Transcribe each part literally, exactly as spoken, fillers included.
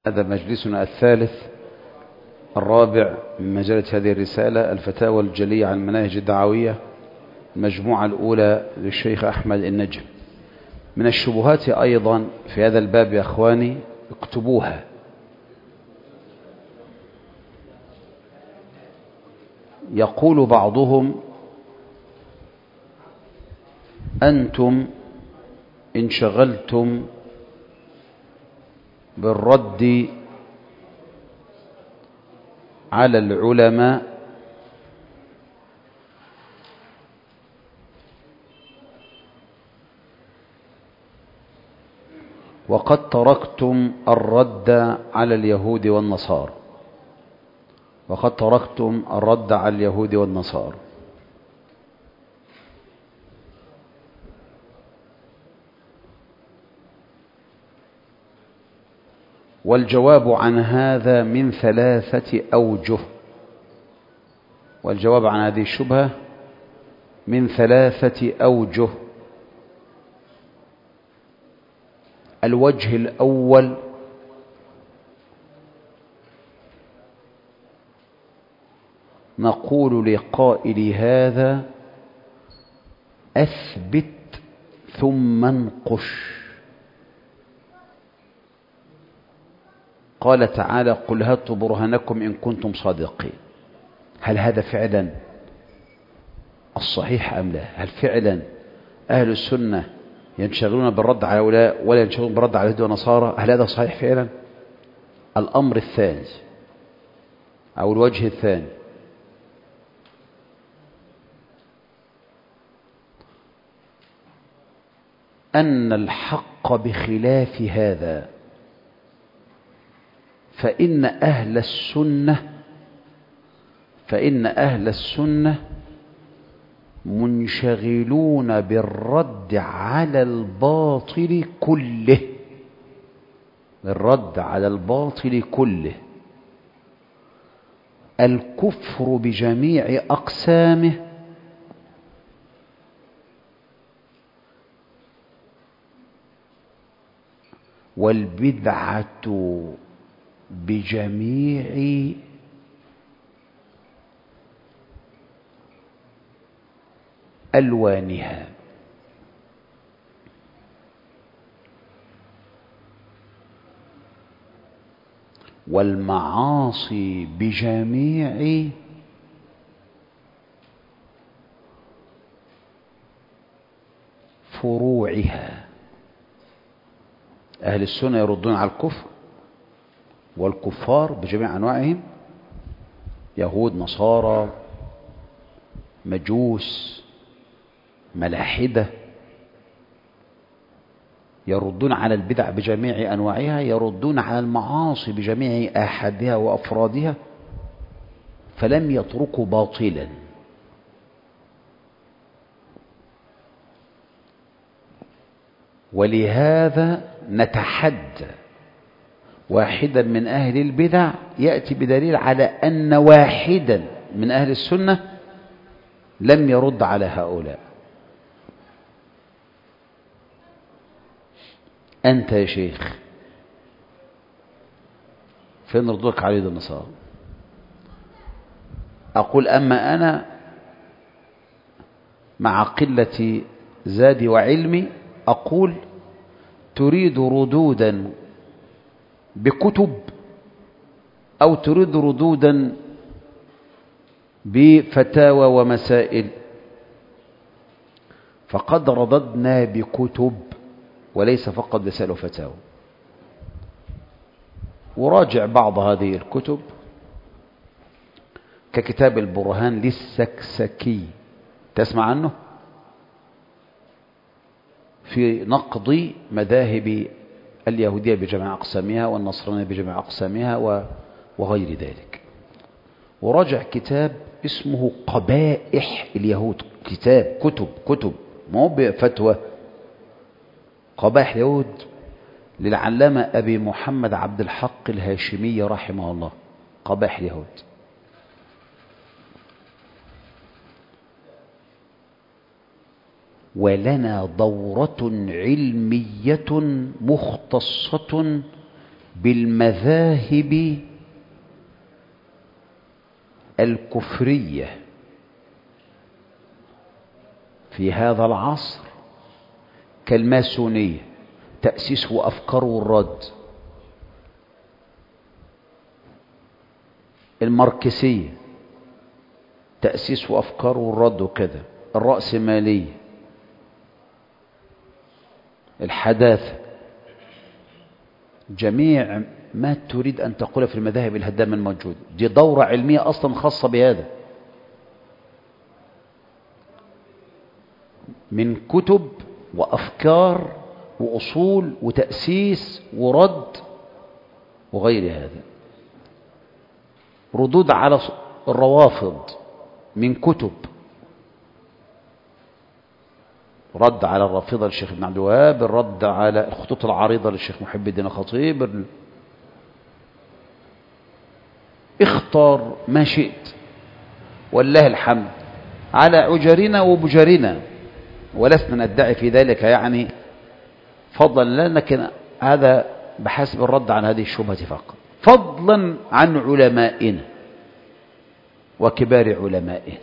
هذا مجلسنا الثالث الرابع من مجلة هذه الرسالة الفتاوى الجلية عن المناهج الدعوية، المجموعة الأولى للشيخ أحمد النجم. من الشبهات أيضا في هذا الباب يا أخواني، اكتبوها: يقول بعضهم: أنتم انشغلتم بالرد على العلماء وقد تركتم الرد على اليهود والنصارى وقد تركتم الرد على اليهود والنصارى والجواب عن هذا من ثلاثة أوجه والجواب عن هذه الشبهة من ثلاثة أوجه. الوجه الأول: نقول لقائل هذا: أثبت ثم انقش. قال تعالى: قل هاتوا برهانكم إن كنتم صادقين. هل هذا فعلا الصحيح أم لا؟ هل فعلا أهل السنة ينشغلون بالرد على هؤلاء ولا ينشغلون بالرد على اليهود والنصارى؟ هل هذا صحيح فعلا؟ الأمر الثاني أو الوجه الثاني: أن الحق بخلاف هذا، فإن أهل السنة فإن أهل السنة منشغلون بالرد على الباطل كله الرد على الباطل كله الكفر بجميع أقسامه والبدعة بجميع ألوانها. والمعاصي بجميع فروعها. أهل السنة يردون على الكفر والكفار بجميع أنواعهم، يهود، نصارى، مجوس، ملاحدة. يردون على البدع بجميع أنواعها، يردون على المعاصي بجميع آحادها وأفرادها، فلم يتركوا باطلا. ولهذا نتحدى واحدا من أهل البدع يأتي بدليل على أن واحدا من أهل السنة لم يرد على هؤلاء. أنت يا شيخ فين ردك على اليهود والنصارى؟ أقول: أما أنا مع قلة زادي وعلمي أقول: تريد ردودا بكتب أو تريد ردودا بفتاوى ومسائل؟ فقد رددنا بكتب وليس فقط رسائل وفتاوى. وراجع بعض هذه الكتب ككتاب البرهان للسكسكي، تسمع عنه؟ في نقض مذاهب اليهودية بجميع أقسامها والنصرانية بجميع أقسامها وغير ذلك. وراجع كتاب اسمه قبائح اليهود، كتاب كتب كتب مو بفتوى، قبائح اليهود للعلامة أبي محمد عبد الحق الهاشمي رحمه الله. قبائح اليهود. ولنا دورة علمية مختصة بالمذاهب الكفرية في هذا العصر كالماسونية، تأسيس وأفكار والرد، الماركسية، تأسيس وأفكار والرد وكذا، الرأسمالية، الحداثة، جميع ما تريد أن تقول في المذاهب الهدامة الموجودة. دي دورة علمية أصلا خاصة بهذا، من كتب وأفكار وأصول وتأسيس ورد وغير هذا. ردود على الروافض من كتب، رد على الرافضة للشيخ ابن عبد الوهاب، الرد على الخطوط العريضة للشيخ محب الدين الخطيب. اختار ما شئت والله الحمد على عجرنا وبجرنا، ولسنا ندعي في ذلك يعني فضلا لنا، لكن هذا بحسب الرد عن هذه الشبهة فقط، فضلا عن علمائنا وكبار علمائنا.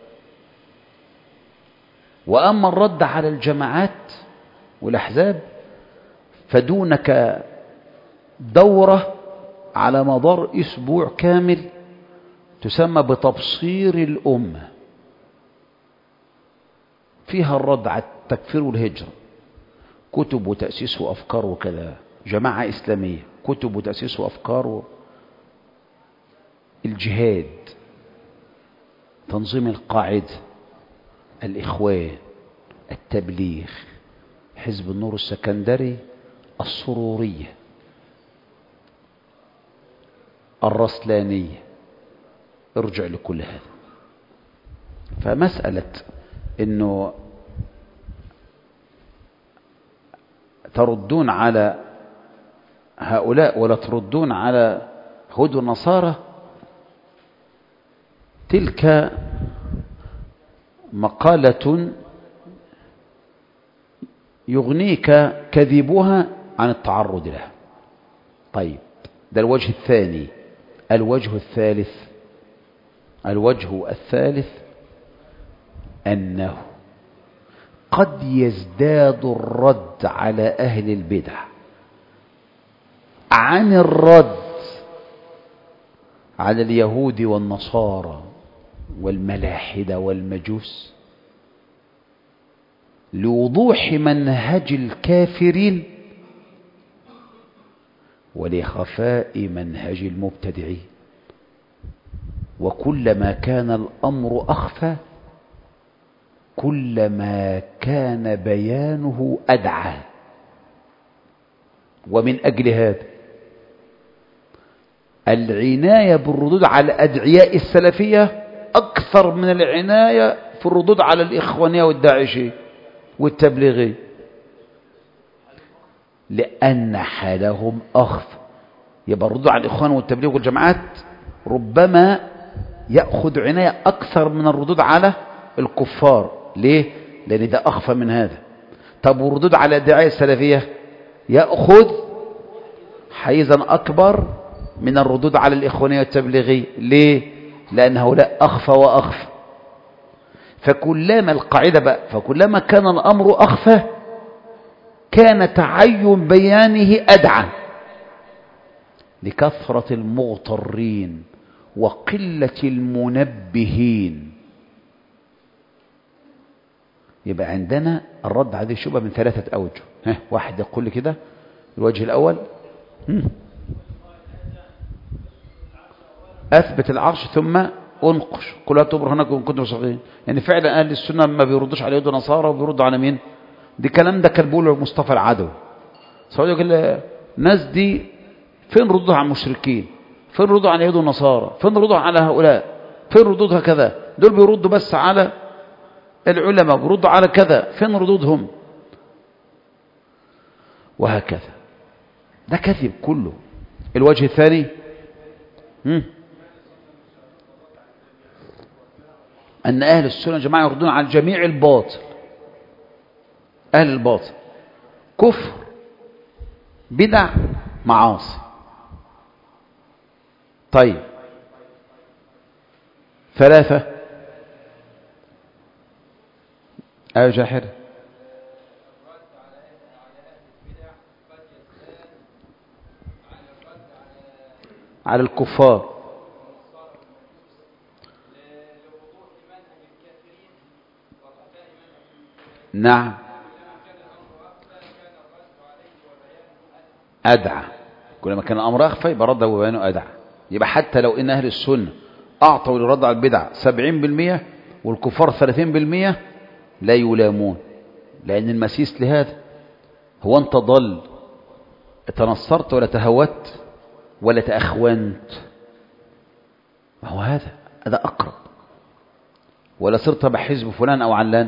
وأما الرد على الجماعات والأحزاب فدونك دورة على مدار أسبوع كامل تسمى بتبصير الأمة، فيها الرد على التكفير والهجرة، كتب وتأسيس وأفكار وكذا، جماعة إسلامية، كتب وتأسيس وأفكار، الجهاد، تنظيم القاعدة، الإخوان، التبليغ، حزب النور السكندري، السرورية، الرسلانية، ارجع لكل هذا. فمسألة انه تردون على هؤلاء ولا تردون على هود النصارى، تلك مقالة يغنيك كذبها عن التعرض لها. طيب، ده الوجه الثاني. الوجه الثالث الوجه الثالث أنه قد يزداد الرد على أهل البدع عن الرد على اليهود والنصارى والملاحدة والمجوس، لوضوح منهج الكافرين ولخفاء منهج المبتدعين. وكلما كان الأمر أخفى كلما كان بيانه أدعى. ومن أجل هذا العناية بالردود على أدعياء السلفية أكثر من العناية في الردود على الإخوانية والداعشية والتبليغية، لأن حالهم أخفى. يبقى الردود على الإخوان والتبليغ والجماعات ربما يأخذ عناية أكثر من الردود على الكفار. ليه؟ لأن ده أخفى من هذا. طب والردود على الداعية السلفية يأخذ حيزا أكبر من الردود على الإخوانية والتبليغية. ليه؟ لأن هؤلاء أخفى وأخفى. فكلما القاعدة بقى فكلما كان الأمر أخفى كان تعين بيانه أدعى، لكثرة المغترين وقلة المنبهين. يبقى عندنا الرد على هذه الشبهة من ثلاثة أوجه. ها، واحد يقول لي كده الوجه الأول، هم. أثبت العرش ثم أنقش كلها تبرهنكم كنتم صغيرين. يعني فعلا أهل السنة ما بيردوش على يهود ونصارى وبيردوا على مين؟ دي كلام ده كان بيقوله مصطفى العدوي. سواء يقول الناس دي فين ردودها على المشركين؟ فين ردودها على يهود ونصارى؟ فين ردودها على هؤلاء؟ فين ردودها كذا؟ دول بيردوا بس على العلماء، بيردوا على كذا، فين ردودهم؟ وهكذا. ده كذب كله. الوجه الثاني هم. أن أهل السنة جماعة يردون على جميع الباطل. أهل الباطل كفر، بدع، معاصي، طيب ثلاثة. أيوة جاحر. على الكفار. نعم أدعى، كلما كان الأمر أخفى يبقى رده وبيانه أدعى. يبقى حتى لو إن أهل السنة أعطوا للرد على البدع سبعين بالمئة والكفار ثلاثين بالمئة لا يلامون، لأن المسيس لهذا. هو أنت ضل تنصرت ولا تهوت ولا تأخونت؟ ما هو هذا هذا أقرب. ولا صرت بحزب فلان أو علان،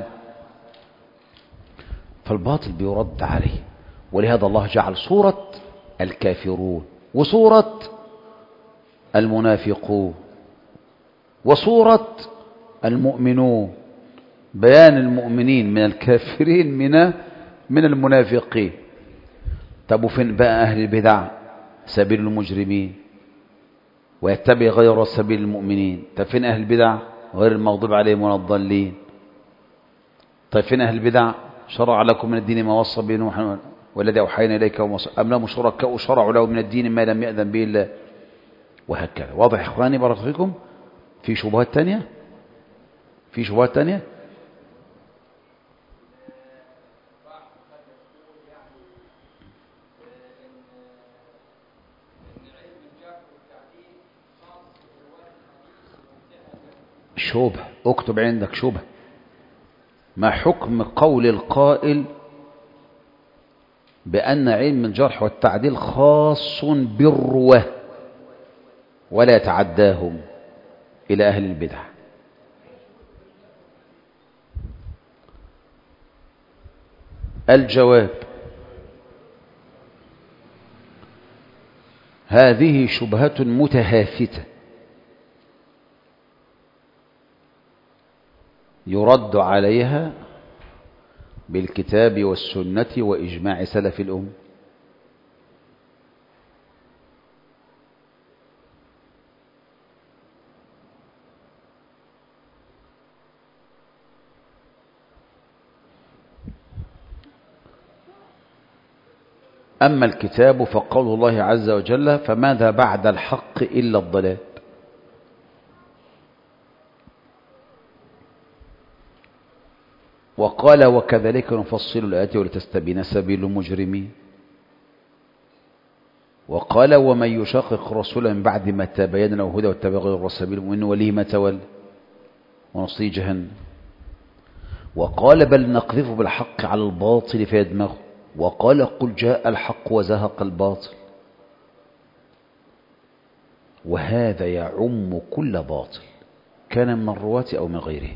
فالباطل بيرد عليه. ولهذا الله جعل صورة الكافرون وصورة المنافقون وصورة المؤمنون، بيان المؤمنين من الكافرين من من المنافقين. طب وفين بقى أهل البدع؟ سبيل المجرمين ويتبع غير سبيل المؤمنين. طب فين أهل البدع؟ غير المغضوب عليهم ولا الضالين. طيب فين أهل البدع؟ شرع لكم من الدين ما وصى به نوح والذي أوحينا إليك أم لهم شركاء شرعوا له من الدين ما لم يأذن به الله، وهكذا. واضح يا إخواني بارك فيكم؟ في شبهات تانية؟ في شبهات تانية؟ شبه، اكتب عندك شبه. ما حكم قول القائل بأن علم الجرح والتعديل خاص بالرواه ولا يتعداهم إلى أهل البدع؟ الجواب: هذه شبهة متهافتة يرد عليها بالكتاب والسنة وإجماع سلف الأمة. أما الكتاب فقول الله عز وجل: فماذا بعد الحق إلا الضلال. وقال: وكذلك نفصل الآيات ولتستبين سبيل المجرمين. وقال: ومن يشاقق رسولا من بعد ما تبين له الهدى واتبع غير سبيل المؤمنين وليه ما تولى ونصليه جهنم. وقال: بل نقذف بالحق على الباطل فيدمغه. وقال: قل جاء الحق وزهق الباطل. وهذا يعم كل باطل كان من الرواة أو من غيره.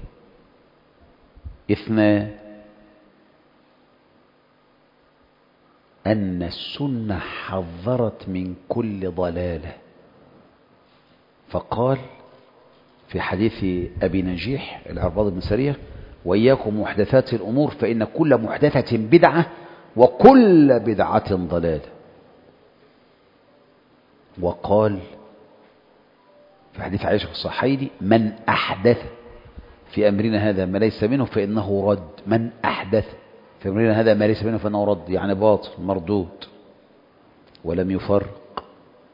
اثنان: أن السنة حذرت من كل ضلالة، فقال في حديث أبي نجيح العرباض بن سرية: وإياكم محدثات الأمور فإن كل محدثة بدعة وكل بدعة ضلالة. وقال في حديث عائشة في الصحيحين: من أحدث في أمرنا هذا ما ليس منه فإنه رد. من أحدث في أمرنا هذا ما ليس منه فإنه رد، يعني باطل مردود. ولم يفرق.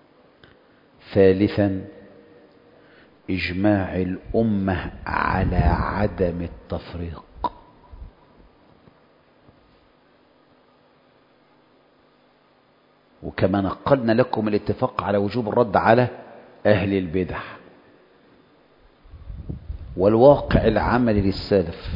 ثالثا: إجماع الأمة على عدم التفريق. وكما نقلنا لكم الاتفاق على وجوب الرد على أهل البدع. والواقع العملي للسلف،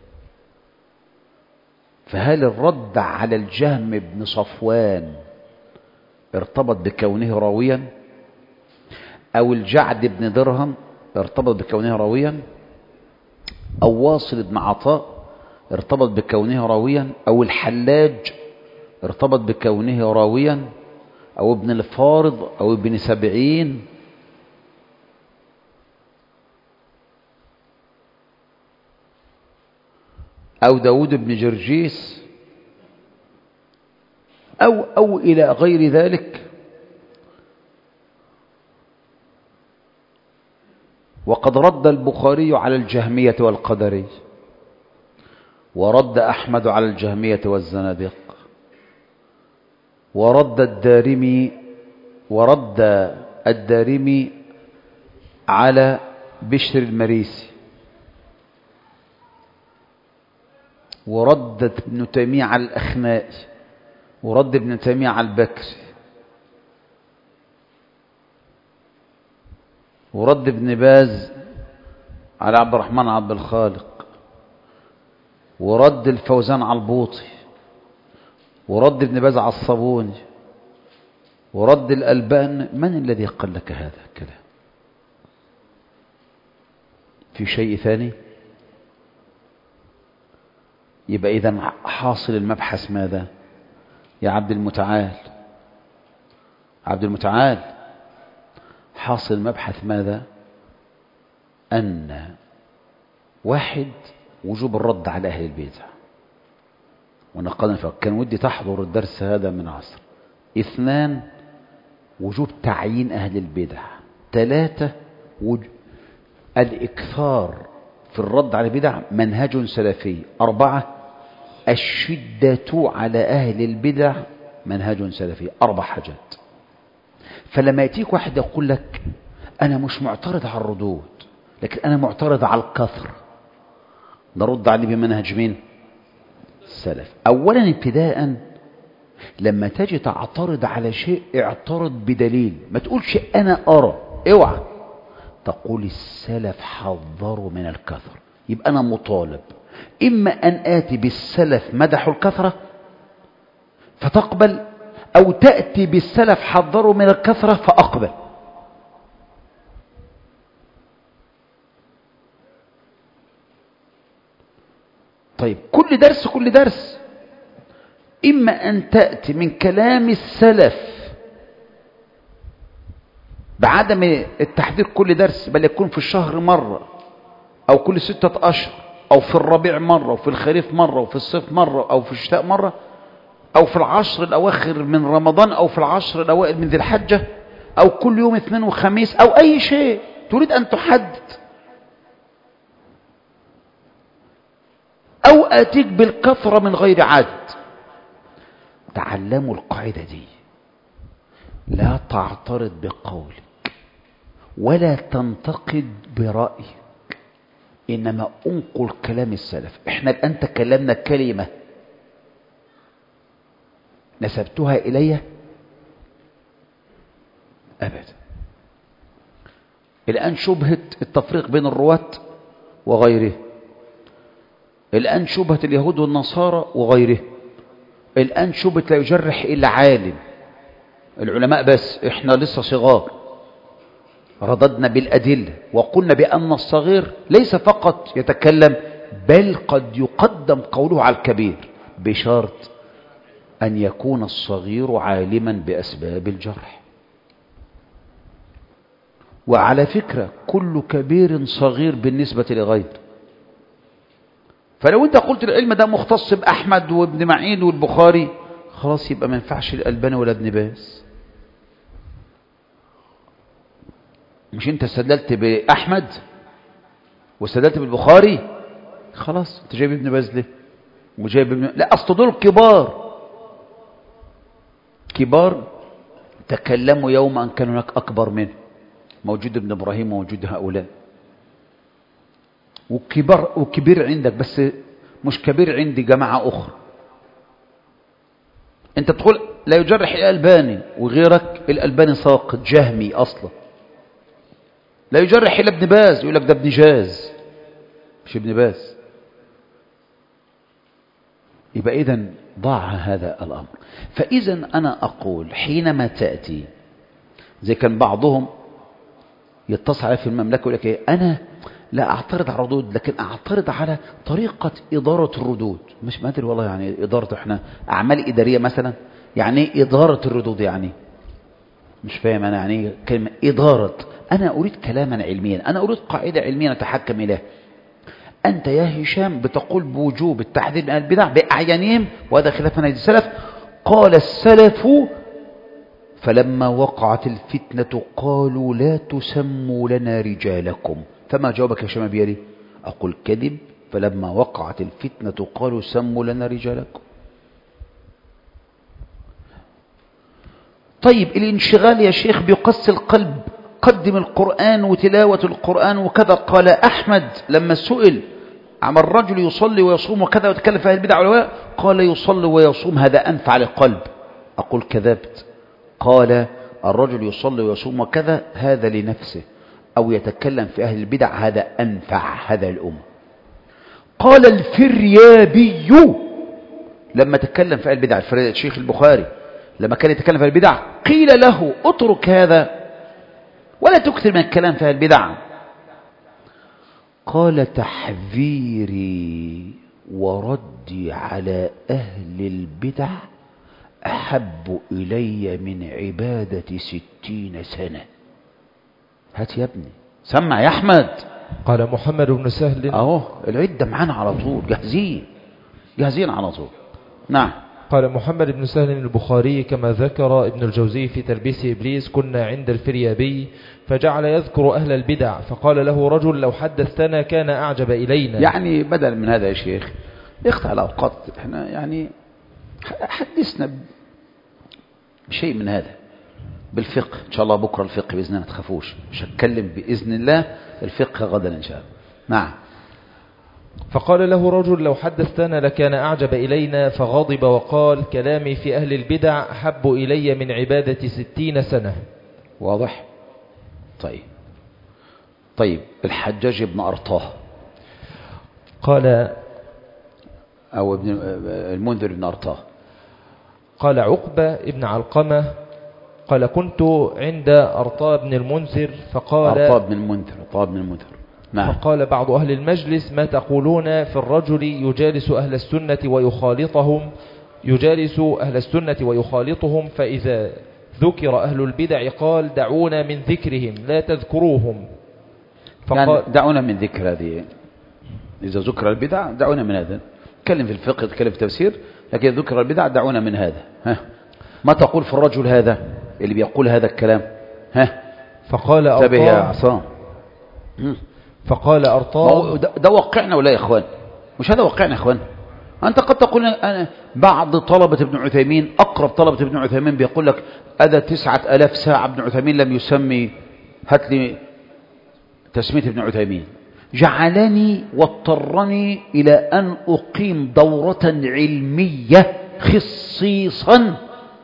فهل الرد على الجهم بن صفوان ارتبط بكونه راويا، أو الجعد بن درهم ارتبط بكونه راويا، أو واصل بن عطاء ارتبط بكونه راويا، أو الحلاج ارتبط بكونه راويا، أو ابن الفارض، أو ابن سبعين؟ أو داود بن جرجيس، أو أو إلى غير ذلك. وقد رد البخاري على الجهمية والقدرية، ورد أحمد على الجهمية والزنادق، ورد الدارمي ورد الدارمي على بشر المريسي، ورد ابن تيمية على الأخنائي، ورد ابن تيمية على البكري، ورد ابن باز على عبد الرحمن عبد الخالق، ورد الفوزان على البوطي، ورد ابن باز على الصابوني، ورد الألبان. من الذي قال لك هذا الكلام؟ في شيء ثاني؟ يبقى إذن حاصل المبحث ماذا يا عبد المتعال؟ عبد المتعال، حاصل المبحث ماذا؟ أن واحد، وجوب الرد على أهل البدع، ونقلنا كان ودي تحضر الدرس هذا من عصر. اثنان، وجوب تعيين أهل البدع. ثلاثة، وج... الإكثار في الرد على البدع منهج سلفي. أربعة، الشدة على أهل البدع منهج سلفي. أربع حاجات. فلما يأتيك واحد يقول لك أنا مش معترض على الردود، لكن أنا معترض على الكثر، نرد عليه بمنهج مين؟ السلف. أولا ابتداء، لما تجي تعترض على شيء اعترض بدليل، ما تقولش أنا أرى، اوعى تقول السلف حذروا من الكثر. يبقى أنا مطالب إما أن آتي بالسلف مدحوا الكثرة فتقبل، أو تأتي بالسلف حذروا من الكثرة فأقبل. طيب كل درس كل درس إما أن تأتي من كلام السلف بعدم التحذير كل درس، بل يكون في الشهر مرة، أو كل ستة أشهر، أو في الربيع مرة، وفي الخريف مرة، وفي الصيف مرة، أو في الشتاء مرة، أو في العشر الأواخر من رمضان، أو في العشر الأوائل من ذي الحجة، أو كل يوم اثنين وخميس، أو أي شيء تريد أن تحدد، أو أتيك بالكثرة من غير عدد. تعلموا القاعدة دي، لا تعترض بقولك ولا تنتقد برأيك، إنما أنقل كلام السلف. إحنا الآن تكلمنا كلمة نسبتها إلي؟ أبدا. الآن شبهة التفريق بين الرواة وغيره، الآن شبهة اليهود والنصارى وغيره، الآن شبهة لا يجرح إلا عالم، العلماء بس، إحنا لسه صغار. رددنا بالأدلة وقلنا بأن الصغير ليس فقط يتكلم، بل قد يقدم قوله على الكبير، بشرط أن يكون الصغير عالما بأسباب الجرح. وعلى فكرة كل كبير صغير بالنسبة لغيره. فلو انت قلت العلم ده مختص بأحمد وابن معين والبخاري، خلاص يبقى ما ينفعش الألباني ولا ابن باز. مش انت استدللت بأحمد واستدللت بالبخاري، خلاص انت جايب ابن باز ليه وجايب ابن... لا، اصل دول كبار كبار تكلموا يوم أن كان هناك أكبر منه، موجود ابن إبراهيم وموجود هؤلاء، وكبر وكبير عندك، بس مش كبير عندي جماعة أخرى. أنت تقول لا يجرح الألباني، وغيرك الألباني ساقط جهمي أصلا. لا يجرح إلا ابن باز، يقول لك ده ابن جاز مش ابن باز. يبقى إذن ضاع هذا الأمر. فإذا أنا أقول حينما تأتي زي كان بعضهم يتصل عليه في المملكة ويقول لك إيه، أنا لا أعترض على الردود، لكن أعترض على طريقة إدارة الردود. مش ما أدري والله، يعني إدارة إحنا أعمال إدارية مثلا، يعني إيه إدارة الردود؟ يعني مش فاهم أنا يعني كلمة إدارة. أنا أريد كلاما علميا، أنا أريد قاعدة علمية نتحكم إليها. أنت يا هشام بتقول بوجوب التحذير من البدع بأعيانهم، وهذا خلاف منهج السلف. قال السلف فلما وقعت الفتنة قالوا لا تسموا لنا رجالكم فما جوابك يا شمبيري؟ أقول كذب، فلما وقعت الفتنة قالوا سموا لنا رجالكم. طيب الانشغال يا شيخ بيقسي القلب، قدم القرآن وتلاوة القرآن وكذا. قال أحمد لما سئل عن الرجل يصلي ويصوم وكذا وتكلم في أهل البدع والهواء، قال يصلي ويصوم هذا أنفع للقلب. أقول كذبت. قال الرجل يصلي ويصوم وكذا هذا لنفسه، أو يتكلم في أهل البدع هذا أنفع هذا الأمة. قال الفريابي لما تكلم في أهل البدع، الشيخ البخاري لما كان يتكلم في أهل البدع قيل له اترك هذا ولا تكثر من الكلام في أهل البدع. قال تحذيري وردي على أهل البدع أحب إلي من عبادة ستين سنة. هات يا ابني، سمع يا أحمد. قال محمد بن سهل أهو العدة معانا على طول، جاهزين جاهزين على طول. نعم. قال محمد بن سهل البخاري كما ذكر ابن الجوزي في تلبيس إبليس كنا عند الفريابي فجعل يذكر أهل البدع فقال له رجل لو حدثتنا كان أعجب إلينا. يعني بدل من هذا يا شيخ اختع الأوقات، احنا يعني حدثنا بشيء من هذا بالفقه إن شاء الله. بكرة الفقه بإذن الله، ما تخافوش، مش هتكلم بإذن الله الفقه غدا إن شاء الله. نعم. فقال له رجل لو حدثتنا لكان أعجب إلينا فغضب وقال كلامي في أهل البدع أحب إلي من عبادة ستين سنة. واضح؟ طيب طيب الحجاج بن أرطاه قال أو ابن المنذر بن أرطاه قال عقبة ابن علقمة قال كنت عند أرطاه بن المنذر فقال أرطاه بن المنذر أرطاه بن المنذر نعم. فقال بعض أهل المجلس ما تقولون في الرجل يجالس أهل السنة ويخالطهم يجالس أهل السنة ويخالطهم فإذا ذكر أهل البدع قال دعونا من ذكرهم لا تذكروهم. فقال يعني دعونا من ذكر هذه، إذا ذكر البدع دعونا من هذا. تكلم في الفقه، تكلم في التفسير، لكن ذكر البدع دعونا من هذا. ها ما تقول في الرجل هذا اللي بيقول هذا الكلام؟ ها فقال انتبه يا عصام. فقال أرطاه ده, ده وقعنا ولا يا إخوان؟ مش هذا وقعنا يا إخوان؟ أنت قد تقول أنا بعض طلبة ابن عثيمين، أقرب طلبة ابن عثيمين بيقول لك هذا تسعة ألاف ساعة ابن عثيمين لم يسمي، هات لي تسمية ابن عثيمين. جعلني واضطرني إلى أن أقيم دورة علمية خصيصا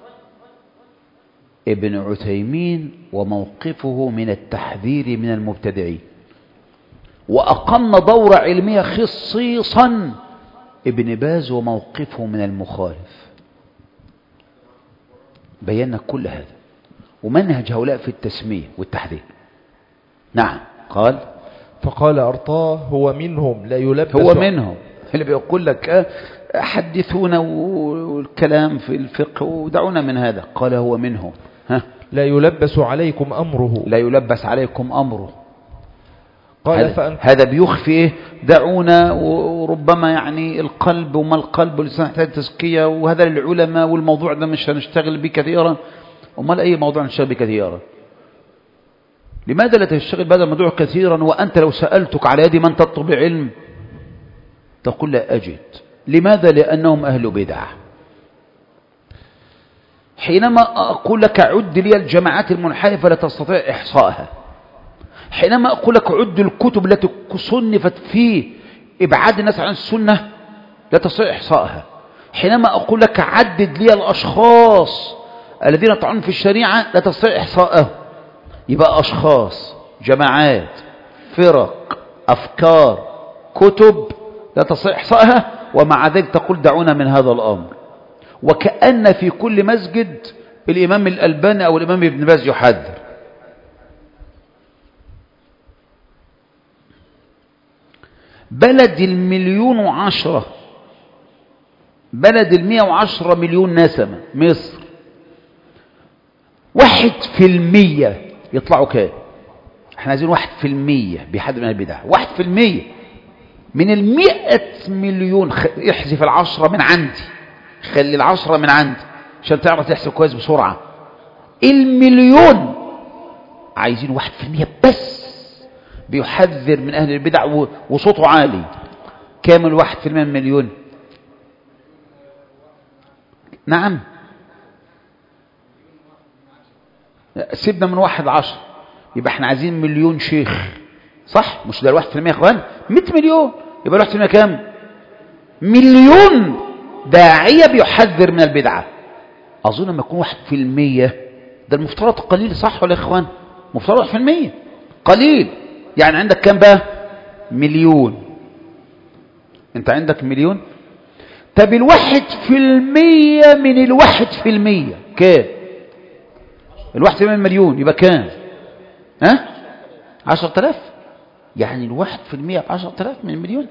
ابن عثيمين وموقفه من التحذير من المبتدعين، وأقمنا دورة علمية خصيصا ابن باز وموقفه من المخالف. بينا كل هذا ومنهج هؤلاء في التسمية والتحذير. نعم. قال فقال أرطاه هو منهم لا يلبس، هو منهم اللي بيقول لك حدثونا والكلام في الفقه ودعونا من هذا. قال هو منهم. ها لا يلبس عليكم أمره، لا يلبس عليكم أمره. قال هذا, فأنت هذا بيخفي إيه؟ دعونا، وربما يعني القلب وما القلب واللسان يحتاج تزكية، وهذا للعلماء، والموضوع ده مش هنشتغل به كثيرا. وما أي موضوع نشتغل به كثيرا؟ لماذا لا تشتغل بهذا الموضوع كثيرا وأنت لو سألتك على يد من تطلب علم تقول لا أجد. لماذا؟ لأنهم أهل بدعة. حينما أقول لك عد لي الجماعات المنحرفة لا تستطيع إحصائها. حينما أقول لك عد الكتب التي صنفت في إبعاد الناس عن السنة لا تستطيع إحصائها. حينما أقول لك عدد لي الأشخاص الذين يطعنون في الشريعة لا تستطيع إحصائهم. يبقى أشخاص، جماعات، فرق، أفكار، كتب لا تستطيع إحصائها، ومع ذلك تقول دعونا من هذا الأمر. وكأن في كل مسجد الإمام الألباني أو الإمام ابن باز يحذر. بلد المليون وعشرة، بلد المئة وعشرة مليون نسمة، مصر، واحد في المية يطلعوا كام؟ احنا عايزين واحد في المية بحد من البدع. واحد في المية من المئة مليون. احذف العشرة من عندي، خلي العشرة من عندي عشان تعرف تحسب كويس بسرعة. المليون عايزين واحد في المية بس بيحذر من أهل البدع وصوته عالي، كام الواحد في المئة من مليون؟ نعم، سيبنا من واحد عشر، يبقى احنا عايزين مليون شيخ، صح؟ مش ده الواحد في المئة يا اخوان؟ مئة مليون، يبقى الواحد في المئة كام؟ مليون داعية بيحذر من البدعة. أظن لما يكون واحد في المية ده المفترض قليل، صح ولا يا اخوان؟ مفترض واحد في المية قليل. يعني عندك كام بقى؟ مليون. انت عندك مليون. طب الواحد في المية من الواحد في المية كام؟ الواحد في المية من مليون يبقى كام؟ ها؟ عشرة آلاف. يعني الواحد في المية بعشرة آلاف من المليون.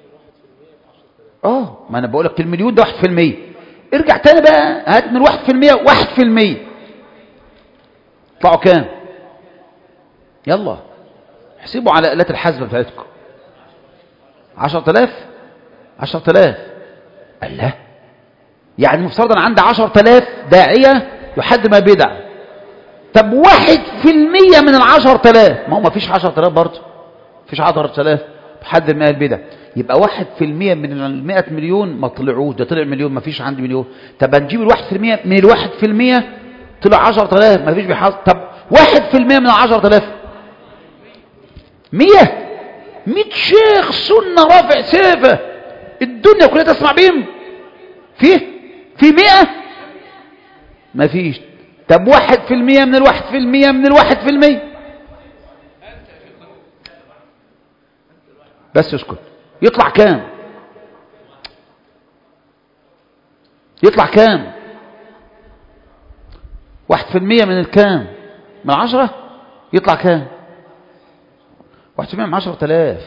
اه ما انا بقول لك المليون ده واحد في المية. ارجع تاني بقى، هات من الواحد في المية واحد في المية طلعوا كام؟ يلا احسبوا على آلات الحاسبة بتاعتكم. عشرة آلاف. عشرة آلاف. الله، يعني المفترض أنا عندي عشرة آلاف داعية يحد ما بدع. طب واحد في المية من العشرة آلاف، ما هو ما فيش عشرة آلاف برضه، فيش عشرة آلاف يحد ما البدع، يبقى واحد في المية من المئة مليون ما طلعوش، ده طلع مليون، ما فيش عندي مليون. طب هنجيب الواحد في المية من الواحد في المية طلع عشرة آلاف، ما فيش بيحصل. طب واحد في المية من العشرة آلاف مية. مية شيخ سنة رافع سيفه الدنيا كلها تسمع بهم، فيه في مئة ما فيش. طب واحد في المية من الواحد في المية من الواحد في المية، بس اسكت، يطلع كام؟ يطلع كام؟ واحد في المية من الكام؟ من عشرة يطلع كام؟ واحد في المية من عشرة آلاف.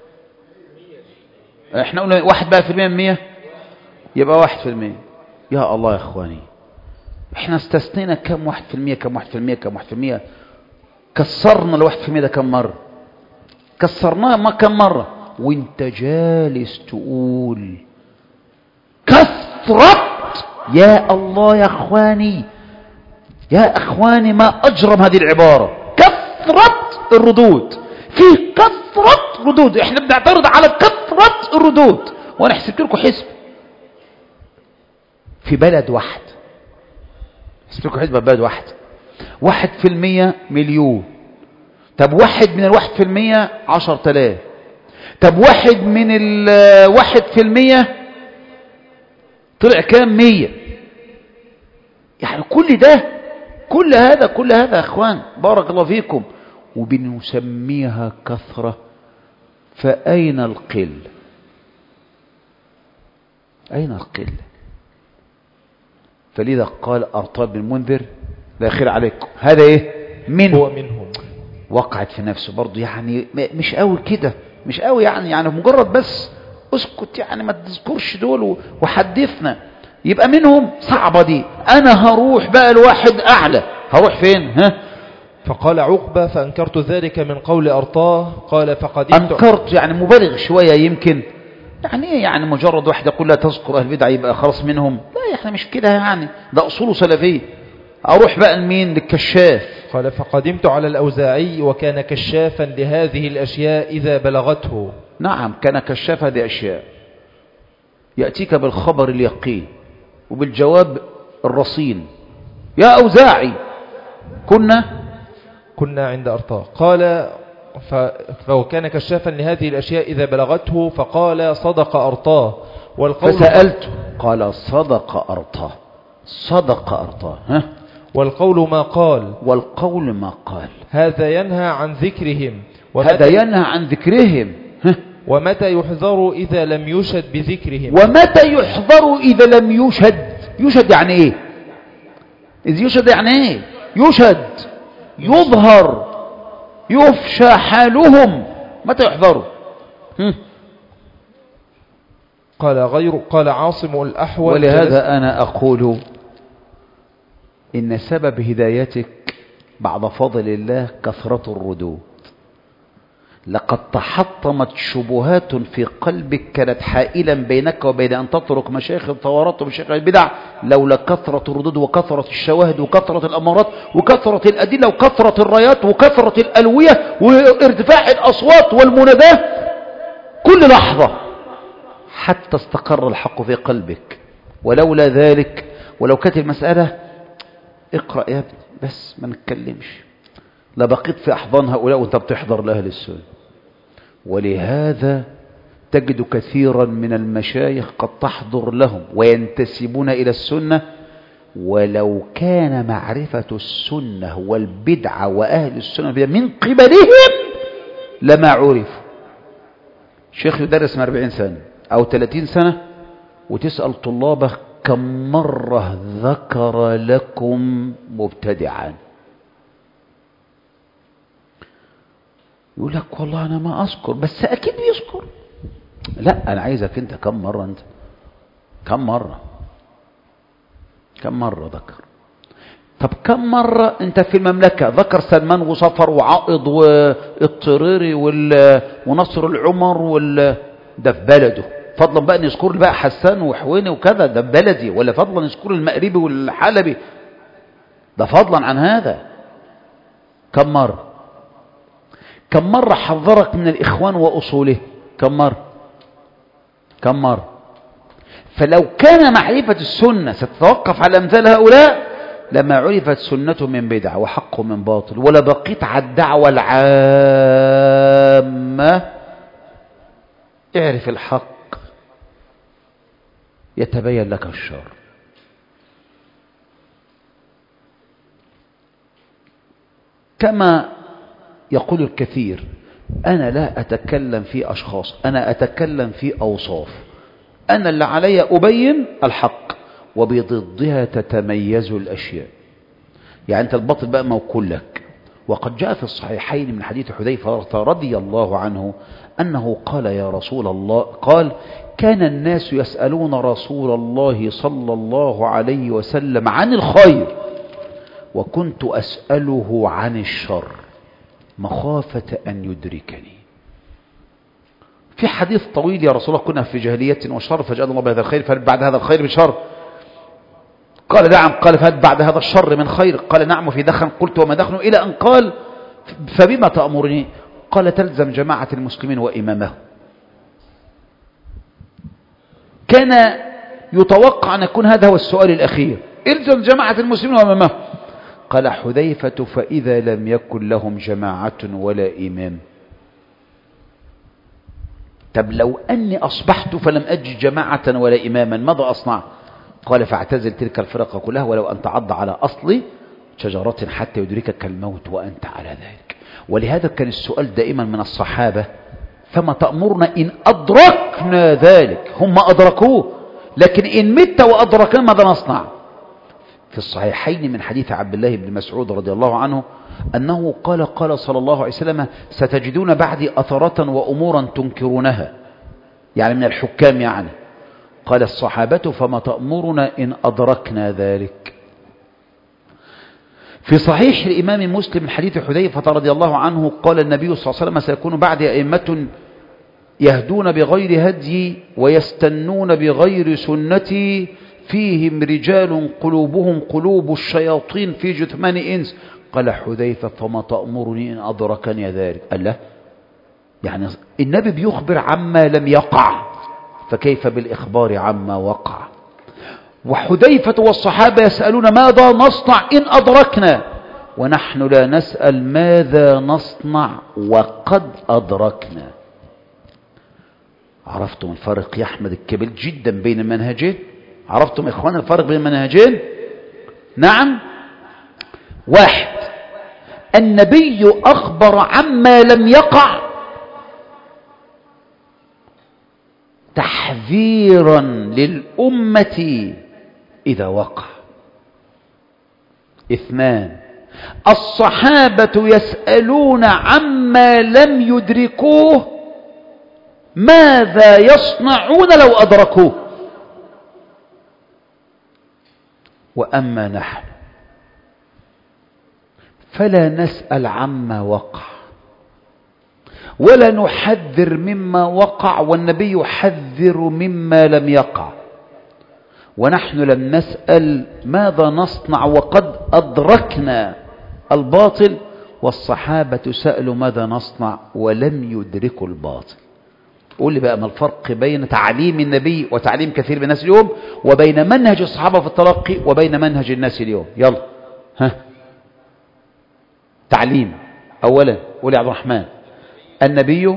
احنا قلنا واحد بقى في المية من مية يبقى واحد في المية. يا الله يا اخواني، احنا استثنينا كم واحد في المية كم واحد في المية كم واحد في المية، كسرنا الواحد في المية ده كم مرة؟ كسرناه ما كم مرة؟ وانت جالس تقول كثرت. يا الله يا اخواني، يا اخواني ما اجرم هذه العبارة، كثرت الردود، في كثرة ردود. احنا بنعترض على كثرة الردود، وانا حسبت لكم حسب في بلد واحد، حسبت لكم حسبة بلد واحد، واحد في المية مليون. طب واحد من الواحد في المية عشر تلاف. طب واحد من الواحد في المية طلع كام؟ مية. يعني كل ده، كل هذا كل هذا يا اخوان بارك الله فيكم، وبنسميها كثرة. فأين القل؟ أين القل؟ فلذا قال أرطاب بن المنذر لا خير عليكم، هذا ايه؟ منه. هو منهم. وقعت في نفسه برضه، يعني مش قوي كده، مش قوي يعني، يعني مجرد بس اسكت، يعني ما تذكرش دول وحدثنا. يبقى منهم صعبة دي. انا هروح بقى الواحد اعلى، هروح فين؟ ها؟ فقال عقبة فأنكرت ذلك من قول أرطاه. قال فقدمت. أنكرت يعني مبالغ شوية يمكن، يعني ايه يعني مجرد واحد يقول لا تذكر أهل البدع يبقى خلاص منهم؟ لا احنا مش كده يعني، ده أصوله سلفية. أروح بقى لمين؟ للكشاف. قال فقدمت على الأوزاعي وكان كشافا لهذه الأشياء إذا بلغته. نعم كان كشاف هذه الأشياء، يأتيك بالخبر اليقين وبالجواب الرصين. يا أوزاعي كنا كنا عند أرطاه. قال فكان كشافا لهذه الأشياء إذا بلغته، فقال صدق أرطاه. والقول فسألت قال صدق أرطاه، صدق أرطاه. ها؟ والقول ما قال. والقول ما قال. هذا ينهى عن ذكرهم. هذا ينهى عن ذكرهم. ها؟ ومتى يحذر إذا لم يشد بذكرهم. ومتى يحذر إذا لم يشد. يشد يعني إيه؟ إذ يشد يعني إيه؟ يشد، يظهر، يفشى حالهم. متى يحذروا؟ قال غير قال عاصم الأحول. ولهذا أنا أقول إن سبب هدايتك بعد فضل الله كثرة الردود. لقد تحطمت شبهات في قلبك كانت حائلا بينك وبين أن تترك مشايخ الثورات ومشايخ البدع لولا كثرة الردود وكثرة الشواهد وكثرة الأمارات وكثرة الأدلة وكثرة الرايات وكثرة الألوية وارتفاع الأصوات والمناداة كل لحظة حتى استقر الحق في قلبك. ولولا ذلك، ولو كانت المسألة اقرأ يا ابني بس ما نتكلمش، لبقيت في أحضان هؤلاء وانت بتحضر لأهل السنة. ولهذا تجد كثيرا من المشايخ قد تحضر لهم وينتسبون إلى السنة، ولو كان معرفة السنة والبدعة وأهل السنة من قبلهم لما عرفوا. شيخ يدرس من أربعين سنة أو ثلاثين سنة وتسأل طلابه كم مرة ذكر لكم مبتدعا، يقول لك والله أنا ما أذكر، بس أكيد بيذكر. لا، أنا عايزك أنت كم مرة، أنت كم مرة كم مرة ذكر. طب كم مرة أنت في المملكة ذكر سلمان وصفر وعائض والطريري ونصر العمر وال... ده في بلده، فضلا بقى نذكر بقى حسان وحويني وكذا، ده في بلدي، ولا فضلا نذكر المأربي والحلبي، ده فضلا عن هذا. كم مرة كم مرة حذرك من الإخوان وأصوله، كم مرة كم مرة. فلو كان معرفة السنة ستتوقف على أمثال هؤلاء لما عرفت سنته من بدعة وحقه من باطل، ولا بقيت على الدعوة العامة. اعرف الحق يتبين لك الشر. كما يقول الكثير أنا لا أتكلم في أشخاص، أنا أتكلم في أوصاف، أنا اللي علي أبين الحق وبضدها تتميز الأشياء. يعني أنت الباطل بقى موكول لك. وقد جاء في الصحيحين من حديث حذيفة رضي الله عنه أنه قال يا رسول الله، قال كان الناس يسألون رسول الله صلى الله عليه وسلم عن الخير وكنت أسأله عن الشر مخافة أن يدركني. في حديث طويل يا رسول الله كنا في جاهلية وشر فجعل الله بهذا الخير فهل بعد هذا الخير بشر؟ قال نعم. قال فهل بعد هذا الشر من خير؟ قال نعم. وفي دخن؟ قلت وما دخن؟ إلى أن قال فبما تأمرني؟ قال تلزم جماعة المسلمين وإمامه. كان يتوقع أن يكون هذا هو السؤال الأخير، الزم جماعة المسلمين وإمامه. قال حذيفة فإذا لم يكن لهم جماعة ولا إمام؟ طب لو أني أصبحت فلم أجد جماعة ولا إماما ماذا أصنع؟ قال فاعتزل تلك الفرق كلها ولو أن تعض على أصل شجرة حتى يدركك الموت وأنت على ذلك. ولهذا كان السؤال دائما من الصحابة فما تأمرنا إن أدركنا ذلك؟ هم أدركوه، لكن إن مت وأدركنا ماذا نصنع؟ في الصحيحين من حديث عبد الله بن مسعود رضي الله عنه أنه قال قال صلى الله عليه وسلم ستجدون بعدي أثرة وأمورا تنكرونها، يعني من الحكام يعني. قال الصحابة فما تأمرنا إن أدركنا ذلك؟ في صحيح الإمام مسلم من حديث حذيفة رضي الله عنه قال النبي صلى الله عليه وسلم سيكون بعد أئمة يهدون بغير هدي ويستنون بغير سنتي فيهم رجال قلوبهم قلوب الشياطين في جثمان إنس. قال حذيفة فما تأمرني إن أدركني ذلك؟ قال لا، يعني النبي بيخبر عما لم يقع فكيف بالإخبار عما وقع؟ وحذيفة والصحابة يسألون ماذا نصنع إن أدركنا، ونحن لا نسأل ماذا نصنع وقد أدركنا. عرفتم الفرق يا أحمد الكبير جدا بين المنهجين؟ عرفتم إخوان الفرق بين المنهجين؟ نعم. واحد، النبي أخبر عما لم يقع تحذيرا للأمة إذا وقع. اثنان، الصحابة يسألون عما لم يدركوه ماذا يصنعون لو أدركوه. وأما نحن فلا نسأل عما وقع ولا نحذر مما وقع، والنبي يحذر مما لم يقع. ونحن لم نسأل ماذا نصنع وقد أدركنا الباطل، والصحابة سألوا ماذا نصنع ولم يدركوا الباطل. قول لي بقى ما الفرق بين تعليم النبي وتعليم كثير من الناس اليوم، وبين منهج الصحابة في التلقي وبين منهج الناس اليوم؟ يلا ها. تعليم أولا، قول يا عبد الرحمن. النبي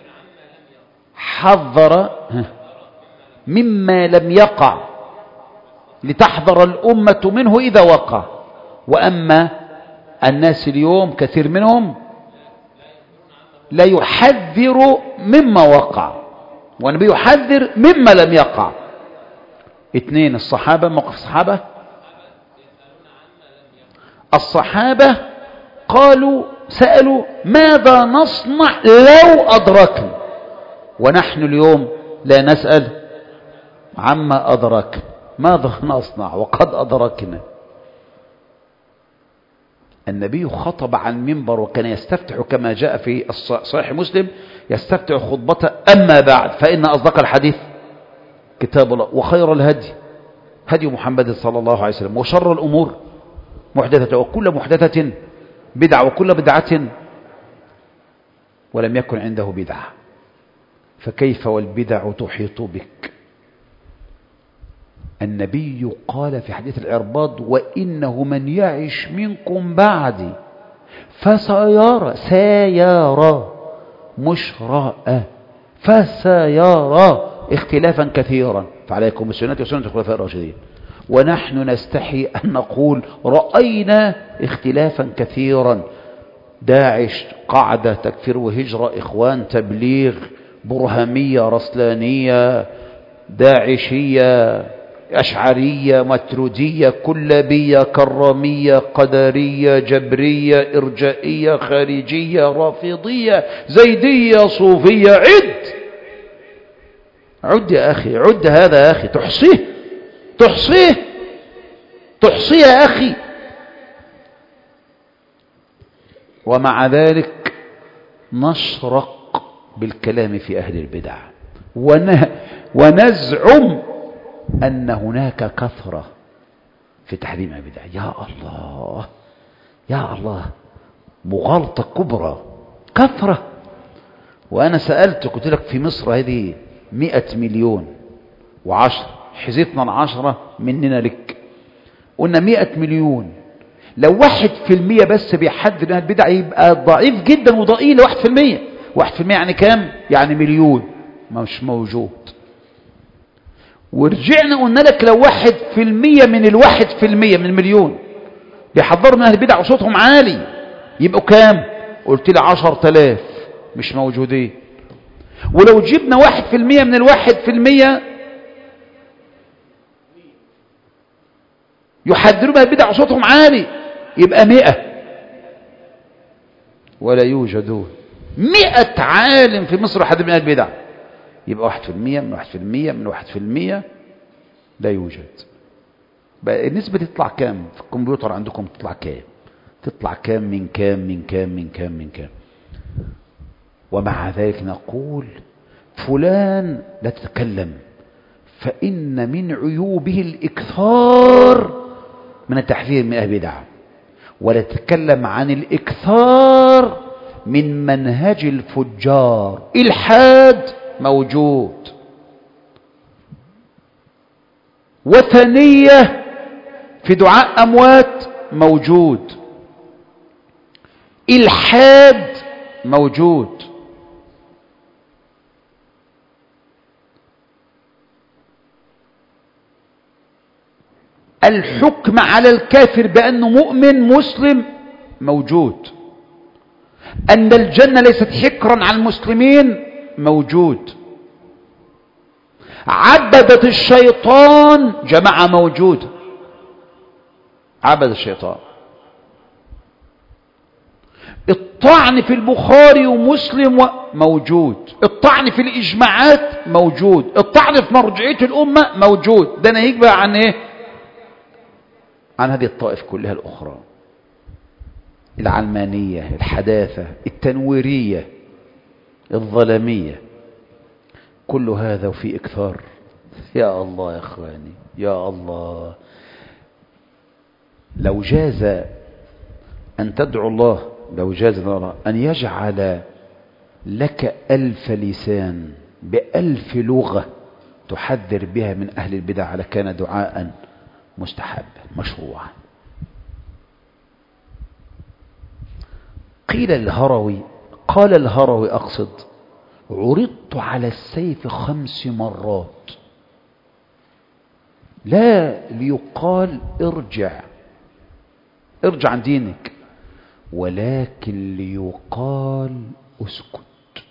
حذر مما لم يقع لتحذر الأمة منه إذا وقع. وأما الناس اليوم كثير منهم لا يحذر مما وقع، والنبي يحذر مما لم يقع. اثنين، الصحابة، موقف الصحابة. الصحابة قالوا سألوا ماذا نصنع لو أدركنا، ونحن اليوم لا نسأل عما أدركنا، ماذا نصنع وقد أدركنا. النبي خطب عن المنبر وكان يستفتح كما جاء في صحيح مسلم، يستفتح خطبته: أما بعد فإن أصدق الحديث كتاب الله، وخير الهدي هدي محمد صلى الله عليه وسلم، وشر الأمور محدثة، وكل محدثة بدعة، وكل بدعة ولم يكن عنده بدعة. فكيف والبدع تحيط بك؟ النبي قال في حديث العرباض: وإنه من يعش منكم بعدي فسيرى، سيرى مش رأى، فسيرى اختلافا كثيرا، فعليكم بالسنة وسنة الخلفاء الراشدين. ونحن نستحي أن نقول رأينا اختلافا كثيرا: داعش، قاعدة، تكفير وهجرة، إخوان، تبليغ، برهمية، رسلانية، داعشية، أشعرية، مترودية، كلابية، كرامية، قدرية، جبرية، إرجائية، خارجية، رافضية، زيدية، صوفية. عد عد يا أخي، عد هذا يا أخي، تحصيه تحصيه تحصيه يا أخي. ومع ذلك نشرق بالكلام في أهل البدع ونزعم أن هناك كثرة في تحريم البدع. يا الله يا الله، مغالطة كبرى، كثرة. وأنا سألت قلت لك في مصر هذه مئة مليون وعشر، حزتنا العشرة مننا لك، قلنا مئة مليون. لو واحد في المية بس بيحدد أن البدع يبقى ضعيف جدا وضئيل. واحد في المية واحد في المية يعني كام؟ يعني مليون مش موجود. ورجعنا قلنا لك لو واحد في المية من الواحد في المية من المليون بيحضروا من أهل البدع وصوتهم عالي يبقوا كام؟ قلت لي عشر تلاف مش موجودين. ولو جبنا واحد في المية من الواحد في المية يحذروا من البدع وصوتهم عالي يبقى مئة، ولا يوجدون. مئة عالم في مصر حد من أهل البدع، يبقى واحد في المية من واحد في المية من واحد في المية لا يوجد. بقى النسبة تطلع كام في الكمبيوتر عندكم؟ تطلع كام؟ تطلع كام من كام من كام من كام من كام؟ ومع ذلك نقول فلان لا تتكلم، فإن من عيوبه الإكثار من التحذير من أهل البدع، ولا تتكلم عن الإكثار من منهج الفجار. الحاد موجود، وثنية في دعاء أموات موجود، الحاد موجود. الحكم على الكافر بأنه مؤمن مسلم موجود. أن الجنة ليست حكرا على المسلمين موجود. عبدة الشيطان جماعة موجودة، عبد الشيطان. الطعن في البخاري ومسلم موجود، الطعن في الإجماعات موجود، الطعن في مرجعية الأمة موجود. ده ناهيك بقى عن إيه؟ عن هذه الطائف كلها الأخرى، العلمانية، الحداثة، التنويرية، الظلامية، كل هذا وفي إكثار. يا الله يا أخواني يا الله، لو جاز أن تدعو الله، لو جاز الله أن يجعل لك ألف لسان بألف لغة تحذر بها من أهل البدع لكان دعاء مستحب مشروعا. قيل الهروي، قال الهروي أقصد، عرضت على السيف خمس مرات لا ليقال ارجع ارجع عن دينك، ولكن ليقال اسكت.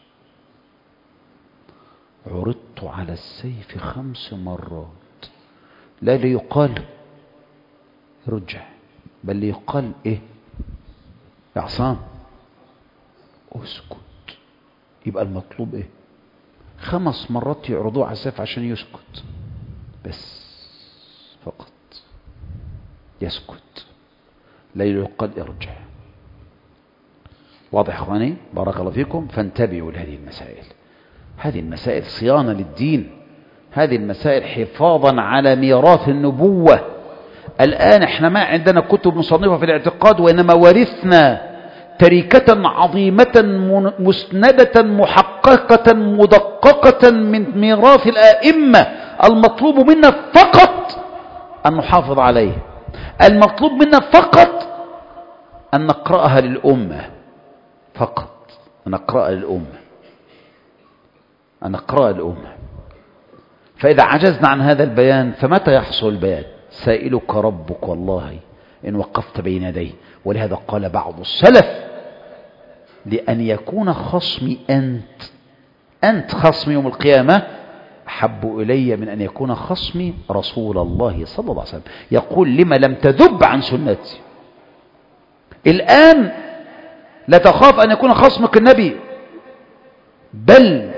عرضت على السيف خمس مرات لا ليقال ارجع، بل ليقال ايه يا عصام اسكت. يبقى المطلوب ايه؟ خمس مرات يعرضوه على السيف عشان يسكت بس فقط، يسكت لا يقال ارجع. واضح اخواني؟ بارك الله فيكم. فانتبهوا لهذه المسائل، هذه المسائل صيانة للدين، هذه المسائل حفاظا على ميراث النبوة. الآن احنا ما عندنا كتب مصنفة في الاعتقاد، وإنما ورثنا تركة عظيمة مسندة محققة مدققة من ميراث الآئمة. المطلوب منا فقط أن نحافظ عليه، المطلوب منا فقط أن نقرأها للأمة، فقط أن نقرأها للأمة، أن نقرأها للأمة. فإذا عجزنا عن هذا البيان فمتى يحصل البيان؟ سائلك ربك والله إن وقفت بين يديه. ولهذا قال بعض السلف لأن يكون خصمي أنت أنت خصمي يوم القيامة أحب إلي من أن يكون خصمي رسول الله صلى الله عليه وسلم. يقول لما لم تذب عن سنتي. الآن لا تخاف أن يكون خصمك النبي، بل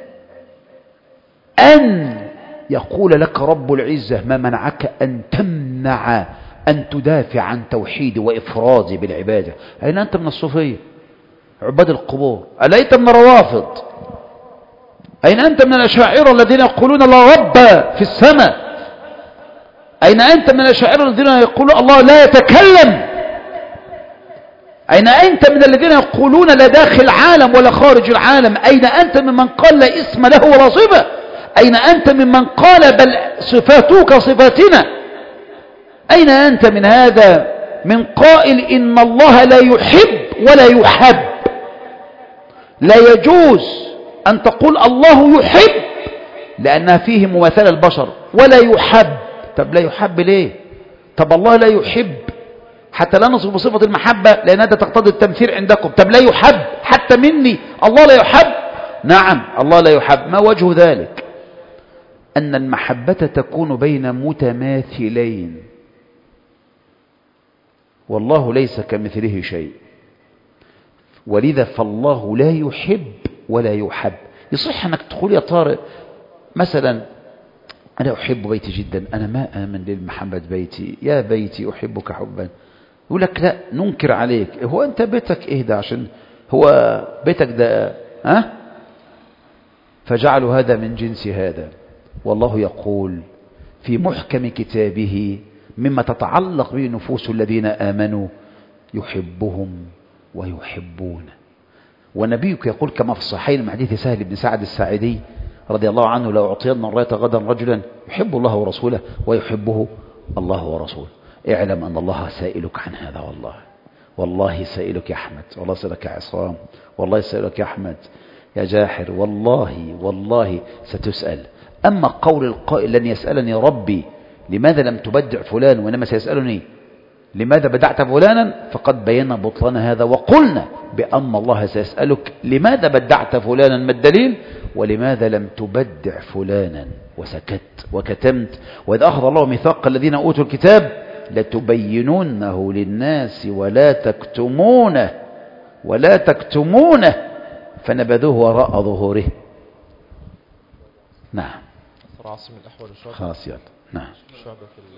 أن يقول لك رب العزة ما منعك أن تمنع أن تدافع عن توحيدي وإفرادي بالعبادة. أين أنت من الصوفية عباد القبور؟ أليت من الروافض؟ أين أنت من الأشاعرة الذين يقولون لا رب في السماء؟ أين أنت من الأشاعرة الذين يقولون الله لا يتكلم؟ أين أنت من الذين يقولون لا داخل العالم ولا خارج العالم؟ أين أنت ممن قال لا اسم له ولا صفة؟ أين أنت ممن قال بل صفاته كصفاتنا؟ أين أنت من هذا من قائل إن الله لا يحب ولا يحب؟ لا يجوز أن تقول الله يحب لأنها فيه مماثلة البشر، ولا يحب. طب لا يحب ليه؟ طب الله لا يحب حتى لا نصف بصفة المحبة لأن هذا تقتضي التمثيل عندكم. طب لا يحب حتى مني الله لا يحب؟ نعم الله لا يحب. ما وجه ذلك؟ أن المحبة تكون بين متماثلين، والله ليس كمثله شيء، ولذا فالله لا يحب ولا يحب. يصح أنك تقول يا طارق مثلا أنا أحب بيتي جدا، أنا ما آمن للمحبة بيتي، يا بيتي أحبك حبا. يقول لك لا ننكر عليك، هو أنت بيتك إيه ده؟ عشان هو بيتك ده ها؟ فجعلوا هذا من جنس هذا. والله يقول في محكم كتابه مما تتعلق به نفوس الذين آمنوا يحبهم ويحبون. ونبيك يقول كما في الصحيحين من حديث سهل بن سعد الساعدي رضي الله عنه لو أعطينا الراية غدا رجلا يحب الله ورسوله ويحبه الله ورسوله. اعلم أن الله سائلك عن هذا، والله والله سائلك يا أحمد، والله سائلك يا عصام، والله سائلك يا أحمد يا جاحر، والله والله ستسأل. أما قول القائل لن يسألني ربي لماذا لم تبدع فلان وإنما سيسألني لماذا بدعت فلانا، فقد بينا بطلان هذا وقلنا بأن الله سيسألك لماذا بدعت فلانا، ما الدليل، ولماذا لم تبدع فلانا وسكت وكتمت. وإذا أخذ الله ميثاق الذين أوتوا الكتاب لتبينونه للناس ولا تكتمونه ولا تكتمونه فنبذوه وراء ظهوره. نعم عاصم الأحول الشعبة خلاص يلا. نعم الشعبة في ال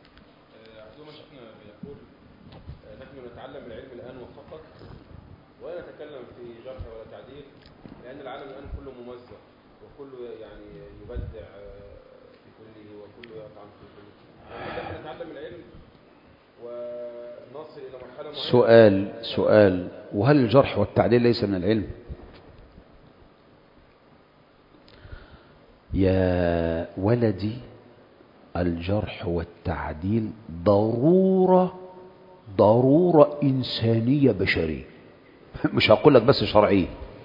عندما شيخنا بيقول نحن نتعلم العلم الآن وفقط، وأنا نتكلم في جرح ولا تعديل، لأن العالم الآن كله ممزق وكله يعني يبدع في كله وكله يطعن في كله. نحن نتعلم العلم ونصل إلى مرحلة معينة. سؤال سؤال وهل الجرح والتعديل ليس من العلم؟ يا ولدي، الجرح والتعديل ضرورة ضرورة إنسانية بشرية، مش هقول لك بس شرعية.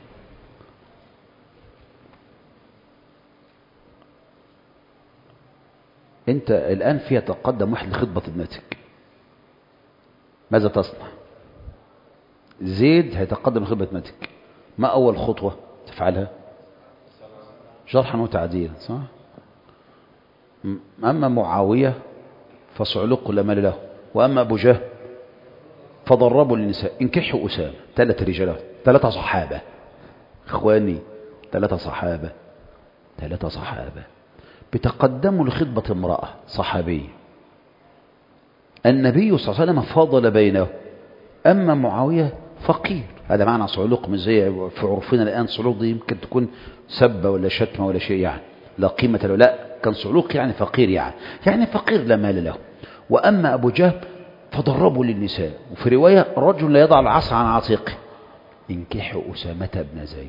انت الآن في يتقدم واحد لخطبة ابنتك، ماذا تصنع؟ زيد هيتقدم لخطبة ابنتك، ما أول خطوة تفعلها؟ جرحا وتعديلا، صح؟ أما معاوية فصعلوق لا مال له، وأما أبو جهل فضربوا للنساء، انكحوا أسامة. ثلاثة رجالات، ثلاثة صحابة، إخواني، ثلاثة صحابة، ثلاثة صحابة بتقدموا لخطبة امرأة صحابية، النبي صلى الله عليه وسلم فاضل بينه. أما معاوية فقير، هذا معنى صعلوق، مش زي في عرفنا الآن صعلوق دي يمكن تكون سبة ولا شتمة ولا شيء يعني لا قيمة له، لا، كان صعلوق يعني فقير، يعني يعني فقير لا مال له. وأما أبو جهل فضربوا للنساء، وفي رواية رجل لا يضع العصا عن عاتقه، انكحوا أسامة بن زيد.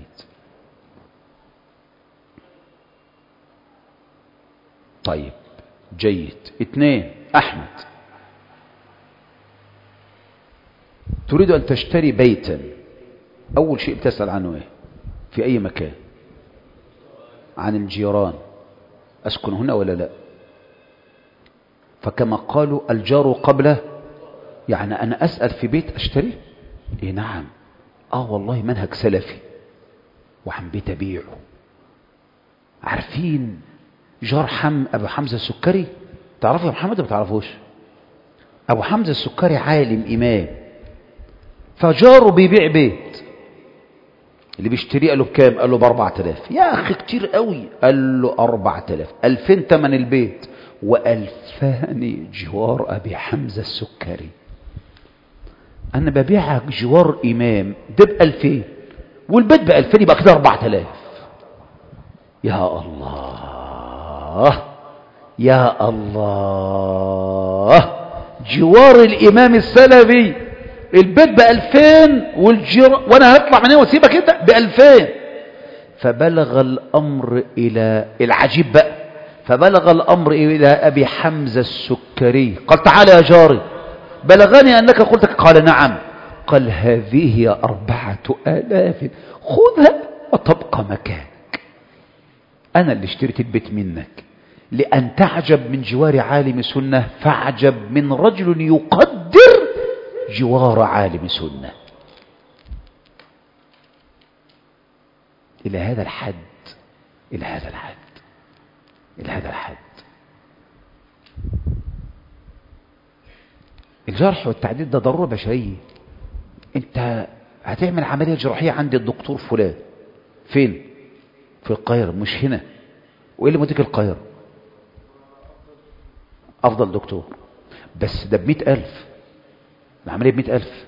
طيب جيد. اثنين، أحمد، تريد أن تشتري بيتا، أول شيء بتسأل عنه إيه؟ في أي مكان؟ عن الجيران، أسكن هنا ولا لا؟ فكما قالوا الجار قبله، يعني أنا أسأل في بيت أشتري؟ إيه نعم، آه والله منهج سلفي، وعن بيت أبيعه. عارفين جار حم أبو حمزة السكري؟ تعرفوا يا محمد ما تعرفوش؟ أبو حمزة السكري عالم إمام، فجاره بيبيع بيت، اللي بيشتريه قال له بكام؟ قال له بأربعة آلاف. يا أخي كتير قوي. قال له أربعة آلاف، ألفين تمن البيت وألفان جوار أبي حمزة السكري. أنا ببيعك جوار إمام ده بألفين والبيت بألفين، يبقى كده أربعة آلاف. يا الله يا الله، جوار الإمام السلفي البيت بألفين والجير، وأنا هطلع من هنا واسيبك أنت بألفين. فبلغ الأمر إلى العجيب بقى، فبلغ الأمر إلى أبي حمزة السكري، قال تعالى يا جاري، بلغني أنك قلت. قال نعم. قال هذه هي أربعة آلاف، خذها وتبقى مكانك، أنا اللي اشتريت البيت منك. لأن تعجب من جوار عالم سنة، فاعجب من رجل يقدر جوار عالم سنة إلى هذا الحد، إلى هذا الحد، إلى هذا الحد. الجرح والتعديل ده ضرورة بشرية. انت هتعمل عملية جراحية عند الدكتور فلان، فين؟ في القاهرة، مش هنا. وايه اللي موديك القاهرة؟ افضل دكتور، بس ده بمئة الف، العملية بمئة الف.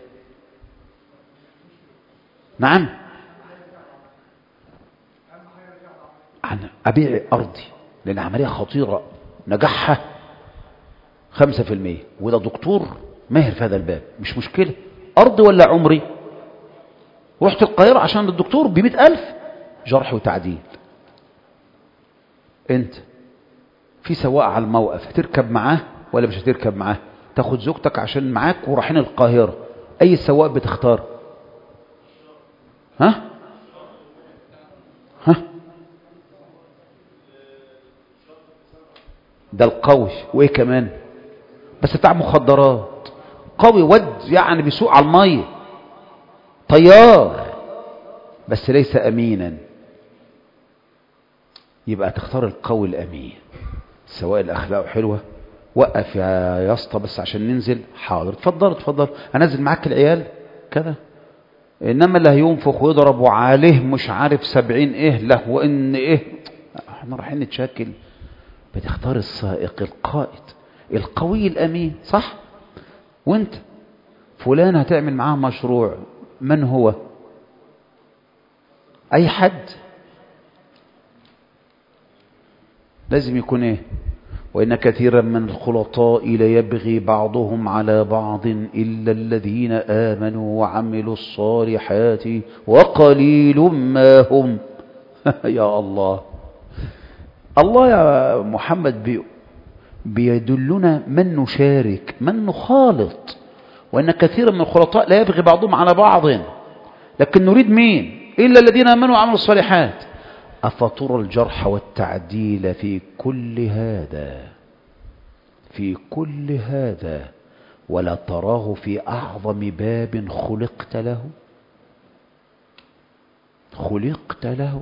نعم، أنا أبيع أرضي لأن عملية خطيرة، نجاحها خمسة في المية، وده دكتور ماهر في هذا الباب، مش مشكلة. أرضي ولا عمري؟ رحت القاهرة عشان الدكتور بمئة ألف، جرح وتعديل. أنت في سواق على الموقف، هتركب معاه ولا مش هتركب معاه؟ تاخد زوجتك عشان معاك ورايحين القاهرة، أي سواق بتختار؟ ها؟ ها؟ ده القوي. وايه كمان؟ بس بتاع مخدرات، قوي ود يعني بيسوق على الميه، طيار بس ليس امينا، يبقى تختار القوي الامين. سواء الاخلاق حلوه، وقف يا اسطى بس عشان ننزل، حاضر اتفضل اتفضل، انزل معاك العيال كده. انما اللي هينفخ ويضرب وعليه مش عارف سبعين ايه له وان ايه، احنا رايحين نتشكل. بتختار السائق القائد القوي الامين، صح؟ وانت فلان هتعمل معاه مشروع، من هو؟ أي حد لازم يكون إيه؟ وإن كثيرا من الخلطاء ليبغي بعضهم على بعض إلا الذين آمنوا وعملوا الصالحات وقليل ما هم. يا الله، الله يا محمد بي بيدلنا من نشارك، من نخالط. وإن كثيرا من الخلطاء لا يبغي بعضهم على بعض، لكن نريد مين؟ إلا الذين آمنوا وعملوا الصالحات. أفطر الجرح والتعديل في كل هذا في كل هذا ولا تراه في أعظم باب خلقت له خلقت له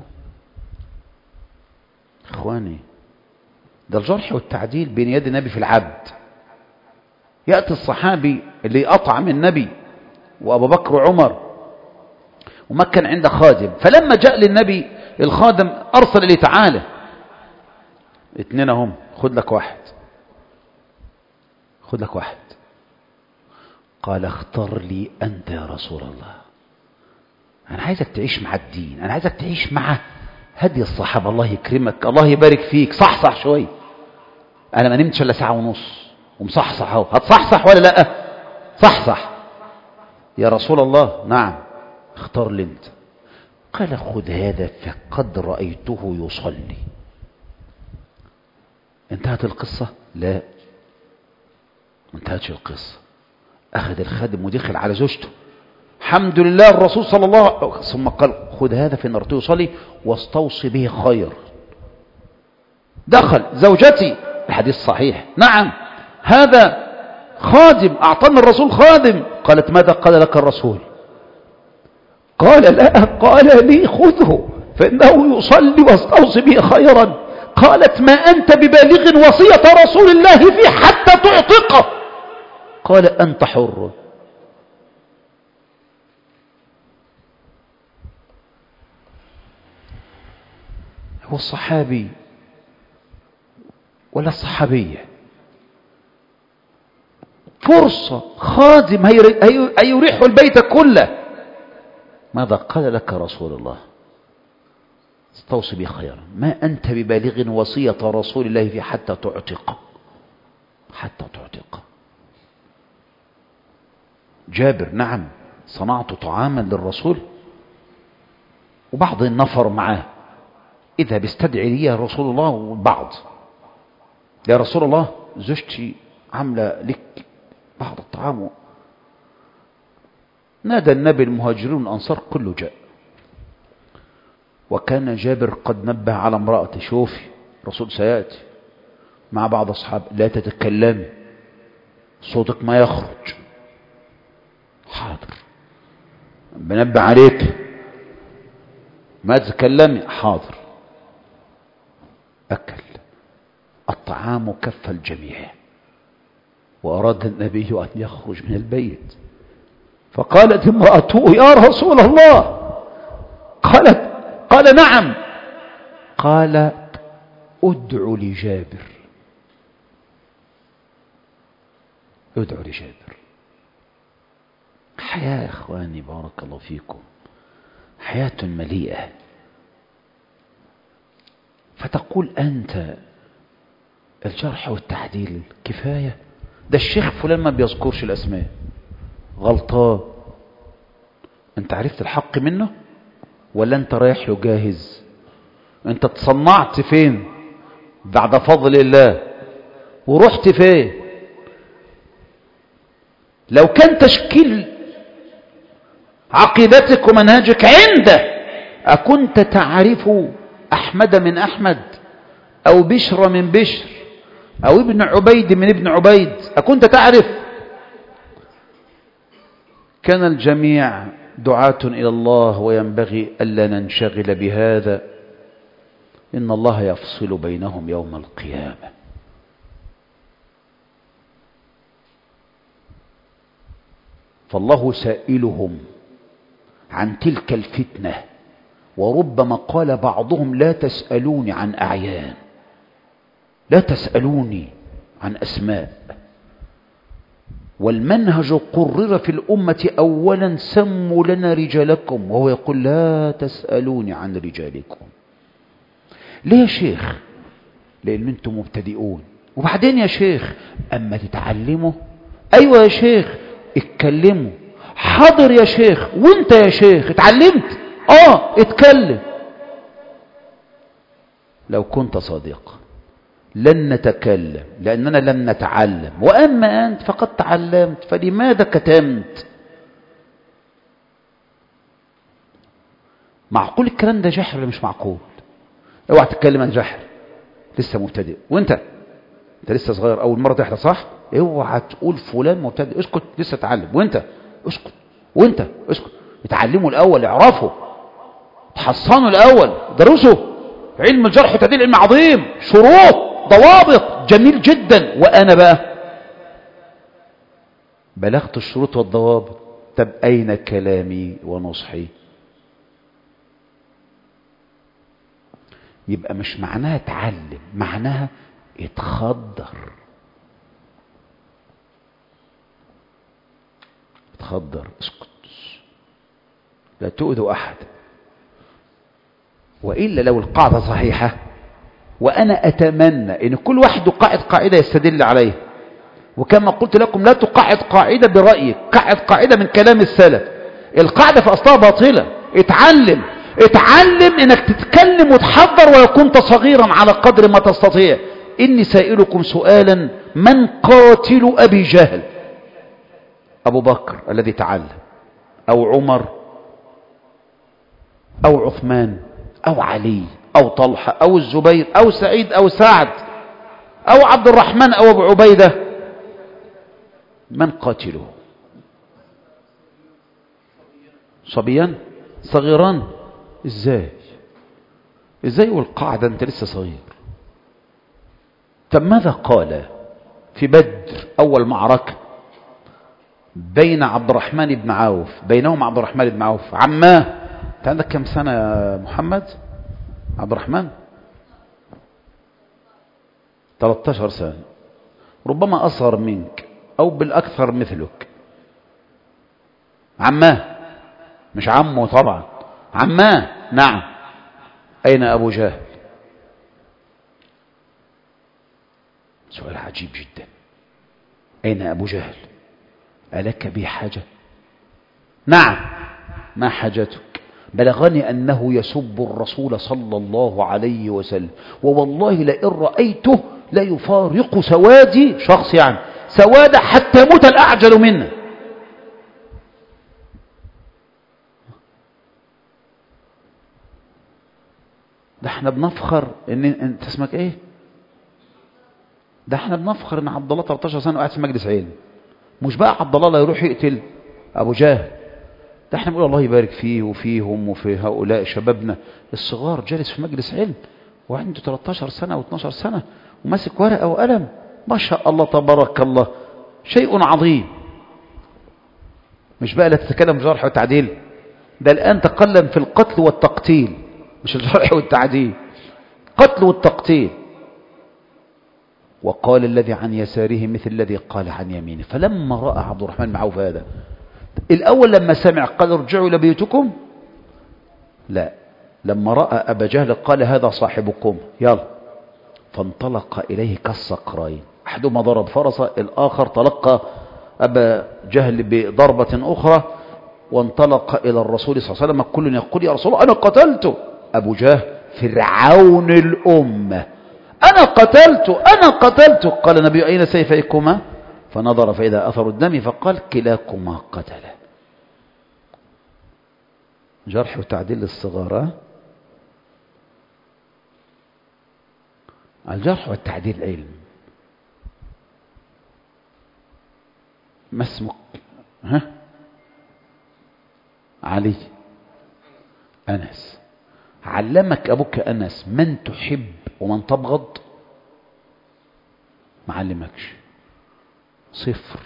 إخواني، ده الجرح والتعديل بين يد النبي في العبد. يأتي الصحابي اللي أطعم النبي وأبو بكر وعمر وما كان عنده خادم، فلما جاء للنبي الخادم أرسل إليه تعالى اتنين هم، خد لك واحد خد لك واحد قال اختار لي أنت يا رسول الله، أنا عايزك تعيش مع الدين، أنا عايزك تعيش مع هدي الصحابة. الله يكرمك، الله يبارك فيك، صحصح شوي. أنا ما نمتش إلا ساعة ونص ومصحصح اهو، هتصحصح ولا لا؟ صحصح يا رسول الله. نعم، اختار لي أنت. قال خذ هذا فقد رأيته يصلي. انتهت القصة؟ لا، ما انتهتش القصة. أخذ الخادم ودخل على زوجته، الحمد لله الرسول صلى الله عليه وسلم، ثم قال خذ هذا فإن رأيته يصلي واستوصي به خير. دخل زوجتي، الحديث صحيح، نعم هذا خادم أعطانا الرسول خادم. قالت ماذا قال لك الرسول؟ قال لا، قال لي خذه فإنه يصلي واستوصي به خيرا. قالت ما أنت ببالغ وصية رسول الله فيه حتى تعتقه. قال أنت حر. هو الصحابي ولا الصحابية فرصة خادم هيريح البيت كله. ماذا قال لك رسول الله؟ استوصي به خيرا. ما أنت ببالغ وصية رسول الله في حتى تعتق حتى تعتق. جابر نعم صنعت طعاما للرسول وبعض النفر معاه، إذا بيستدعي لي يا رسول الله والبعض، يا رسول الله زوجتي عاملة لك بعض الطعام. نادى النبي المهاجرون الأنصار كله جاء، وكان جابر قد نبه على امرأته شوفي رسول سيأتي مع بعض أصحاب، لا تتكلمي صوتك ما يخرج. حاضر بنبه عليك ما تتكلمي. حاضر. أكل الطعام كف الجميع، وأراد النبي أن يخرج من البيت، فقالت امرأته يا رسول الله. قالت قال نعم. قال ادع لجابر ادع لجابر. حياة يا إخواني بارك الله فيكم، حياة مليئة. فتقول أنت الجرح والتعديل كفاية؟ ده الشيخ فلان ما بيذكرش الأسماء، غلطان. أنت عرفت الحق منه ولا أنت رايح له جاهز؟ أنت تصنعت فين بعد فضل الله ورحت فين؟ لو كان تشكيل عقيدتك ومنهجك عنده أكنت تعرف أحمد من أحمد أو بشر من بشر أو ابن عبيد من ابن عبيد، أكنت تعرف؟ كان الجميع دعاة إلى الله، وينبغي ألا ننشغل بهذا، إن الله يفصل بينهم يوم القيامة. فالله سائلهم عن تلك الفتنة، وربما قال بعضهم لا تسألوني عن أعيان، لا تسألوني عن أسماء. والمنهج قرر في الأمة أولا سموا لنا رجالكم، وهو يقول لا تسألوني عن رجالكم. ليه يا شيخ؟ لأن أنتم مبتدئون. وبعدين يا شيخ أما تتعلموا، أيوة يا شيخ اتكلموا. حاضر يا شيخ. وانت يا شيخ اتعلمت؟ اه اتكلم. لو كنت صادق لن نتكلم لأننا لم نتعلم، وأما أنت فقد تعلمت، فلماذا كتمت؟ معقول الكلام ده جحر ولا مش معقول؟ اوعى تتكلم عن جحر، لسه مبتدئ. وانت انت لسه صغير اول مره تحضر، صح؟ اوعى تقول فلان مبتدئ، اسكت لسه اتعلم. وانت اسكت، وانت اسكت. اتعلموا الاول، اعرفوا، تحصنوا الاول، درسوا. علم الجرح والتعديل علم عظيم، شروط، ضوابط، جميل جدا. وانا بقى بلغت الشروط والضوابط، طب اين كلامي ونصحي؟ يبقى مش معناها اتعلم، معناها اتخدر. اتخدر، اسكت، لا تؤذوا احد. والا لو القاعده صحيحه، وانا اتمنى ان كل واحد يقاعد قاعده يستدل عليها، وكما قلت لكم لا تقاعد قاعده برايك، قاعد قاعده من كلام السلف. القاعده في اصلها باطله. اتعلم، اتعلم انك تتكلم وتحضر وكنت صغيرا على قدر ما تستطيع. اني سائلكم سؤالا، من قاتل ابي جهل؟ ابو بكر الذي تعلم، او عمر، او عثمان، او علي، او طلحة، او الزبير، او سعيد، او سعد، او عبد الرحمن، او ابو عبيدة؟ من قاتله؟ صبيان صغيران؟ ازاي ازاي والقاعدة انت لسه صغير؟ طب ماذا قال في بدر اول معركة بين عبد الرحمن بن عوف، بينهم عبد الرحمن بن عوف عماه؟ انت عندك كم سنة يا محمد عبد الرحمن؟ ثلاثة عشر سنة، ربما اصغر منك او بالاكثر مثلك. عماه، مش عمه طبعا، عماه. نعم. اين ابو جهل؟ سؤال عجيب جدا. اين ابو جهل؟ ألك بي حاجة؟ نعم. ما حاجتك؟ بلغني أنه يسب الرسول صلى الله عليه وسلم، ووالله لئن رأيته لا يفارق سوادي، شخص يعني سواد حتى يموت الأعجل منه. ده احنا بنفخر ان انت اسمك ايه؟ ده احنا بنفخر ان عبد الله ثلاثة عشر سنة وقاعد في مجلس علم. مش بقى عبد الله لا يروح يقتل ابو جهل، ده احنا بنقول الله يبارك فيه وفيهم وفي هؤلاء شبابنا الصغار جالس في مجلس علم وعنده ثلاثة عشر سنة و12 سنة وماسك ورقة وقلم، ما شاء الله تبارك الله، شيء عظيم. مش بقى لا تتكلم جرح والتعديل، ده الآن تقلم في القتل والتقتيل، مش الجرح والتعديل، قتل والتقتيل. وقال الذي عن يساره مثل الذي قال عن يمينه. فلما رأى عبد الرحمن بن عوف هذا، الأول لما سمع قال ارجعوا إلى بيوتكم؟ لا، لما رأى أبا جهل قال هذا صاحبكم، يلا. فانطلق إليه كالصقرين، أحدهما ضرب فرسه، الآخر تلقى أبا جهل بضربة أخرى، وانطلق إلى الرسول صلى الله عليه وسلم كل يقول يا رسول الله أنا قتلته. أبو جهل فرعون الأمة، أنا قتلته أنا قتلته. قال النبي أين سيفيكما؟ فنظر فإذا أثر الدم، فقال كلاكما قتل. جرح وتعديل للصغار. الجرح والتعديل علم. ما اسمك؟ ها؟ علي. أنس. علمك أبوك أنس من تحب ومن تبغض؟ ما علمكش، صفر.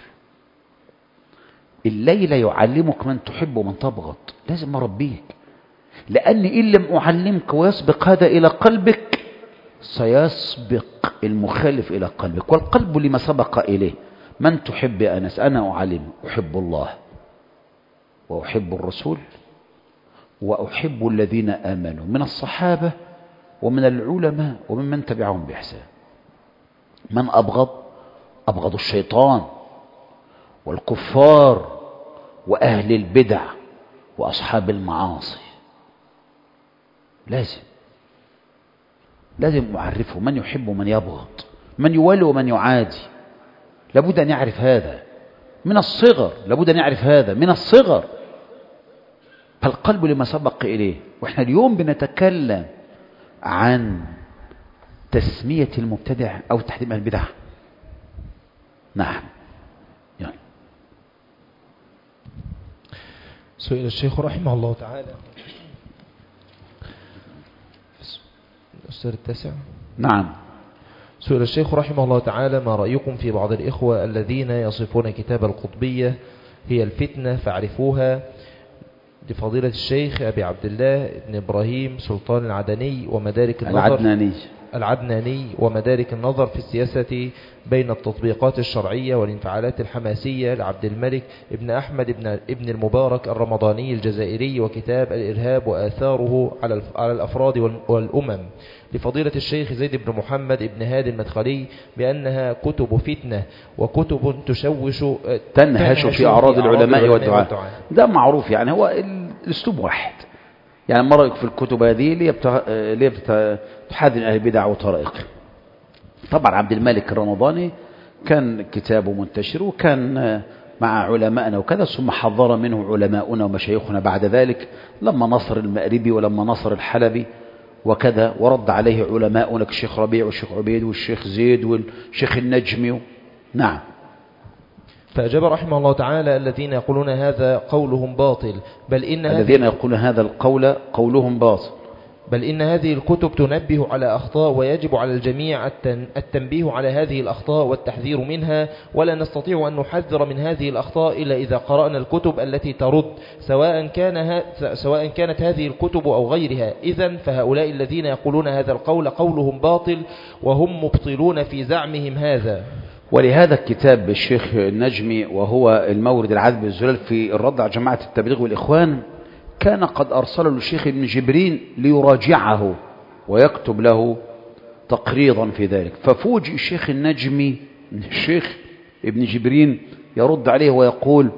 الليلة يعلمك من تحب ومن تبغض، لازم أربيك، لأن إن لم أعلمك ويسبق هذا إلى قلبك سيسبق المخالف إلى قلبك، والقلب لما سبق إليه. من تحب يا أنس؟ أنا أعلم، أحب الله وأحب الرسول وأحب الذين آمنوا من الصحابة ومن العلماء وممن تبعهم بإحسان. من أبغض؟ أبغض الشيطان والكفار وأهل البدع وأصحاب المعاصي. لازم لازم أعرفه من يحب ومن يبغض، من يولي ومن يعادي. لابد أن يعرف هذا من الصغر، لابد أن يعرف هذا من الصغر. فالقلب لما سبق إليه. وإحنا اليوم بنتكلم عن تسمية المبتدع أو تحريم البدع. نعم. يعني. سئل الشيخ رحمه الله تعالى الأستاذ التاسع. نعم. سئل الشيخ رحمه الله تعالى: ما رأيكم في بعض الإخوة الذين يصفون كتاب القطبية هي الفتنة فاعرفوها، لفضيلة الشيخ أبي عبد الله بن إبراهيم سلطان العدني ومدارك النظر العدناني العدناني ومدارك النظر في السياسة بين التطبيقات الشرعية والانفعالات الحماسية لعبد الملك ابن أحمد ابن, ابن المبارك الرمضاني الجزائري، وكتاب الإرهاب وآثاره على على الأفراد والأمم لفضيلة الشيخ زيد بن محمد ابن هادي المدخلي بأنها كتب فتنة وكتب تشوش تنهش في أعراض العلماء والدعاء. ده معروف، يعني هو الأسلوب واحد. يعني ما رأيك في الكتب هذه اللي تحاذن أهل البدع وطرائق؟ طبعا عبد الملك الرمضاني كان كتابه منتشر وكان مع علماءنا وكذا، ثم حضر منه علماؤنا ومشايخنا بعد ذلك لما نصر المأربي ولما نصر الحلبي وكذا، ورد عليه علماؤنا كالشيخ ربيع والشيخ عبيد والشيخ زيد والشيخ النجمي. نعم. فأجاب رحمه الله تعالى: الذين يقولون هذا قولهم باطل، بل إن الذين يقولون هذا القول قولهم باطل، بل إن هذه الكتب تنبه على أخطاء، ويجب على الجميع التنبيه على هذه الأخطاء والتحذير منها، ولا نستطيع أن نحذر من هذه الأخطاء إلا إذا قرأنا الكتب التي ترد، سواء كان سواء كانت هذه الكتب أو غيرها. إذن فهؤلاء الذين يقولون هذا القول قولهم باطل، وهم مبطلون في زعمهم هذا. ولهذا الكتاب الشيخ النجمي وهو المورد العذب الزلال في الرد على جماعة التبليغ والإخوان كان قد أرسله للشيخ ابن جبرين ليراجعه ويكتب له تقريضا في ذلك، ففوجئ الشيخ النجمي الشيخ ابن جبرين يرد عليه ويقول: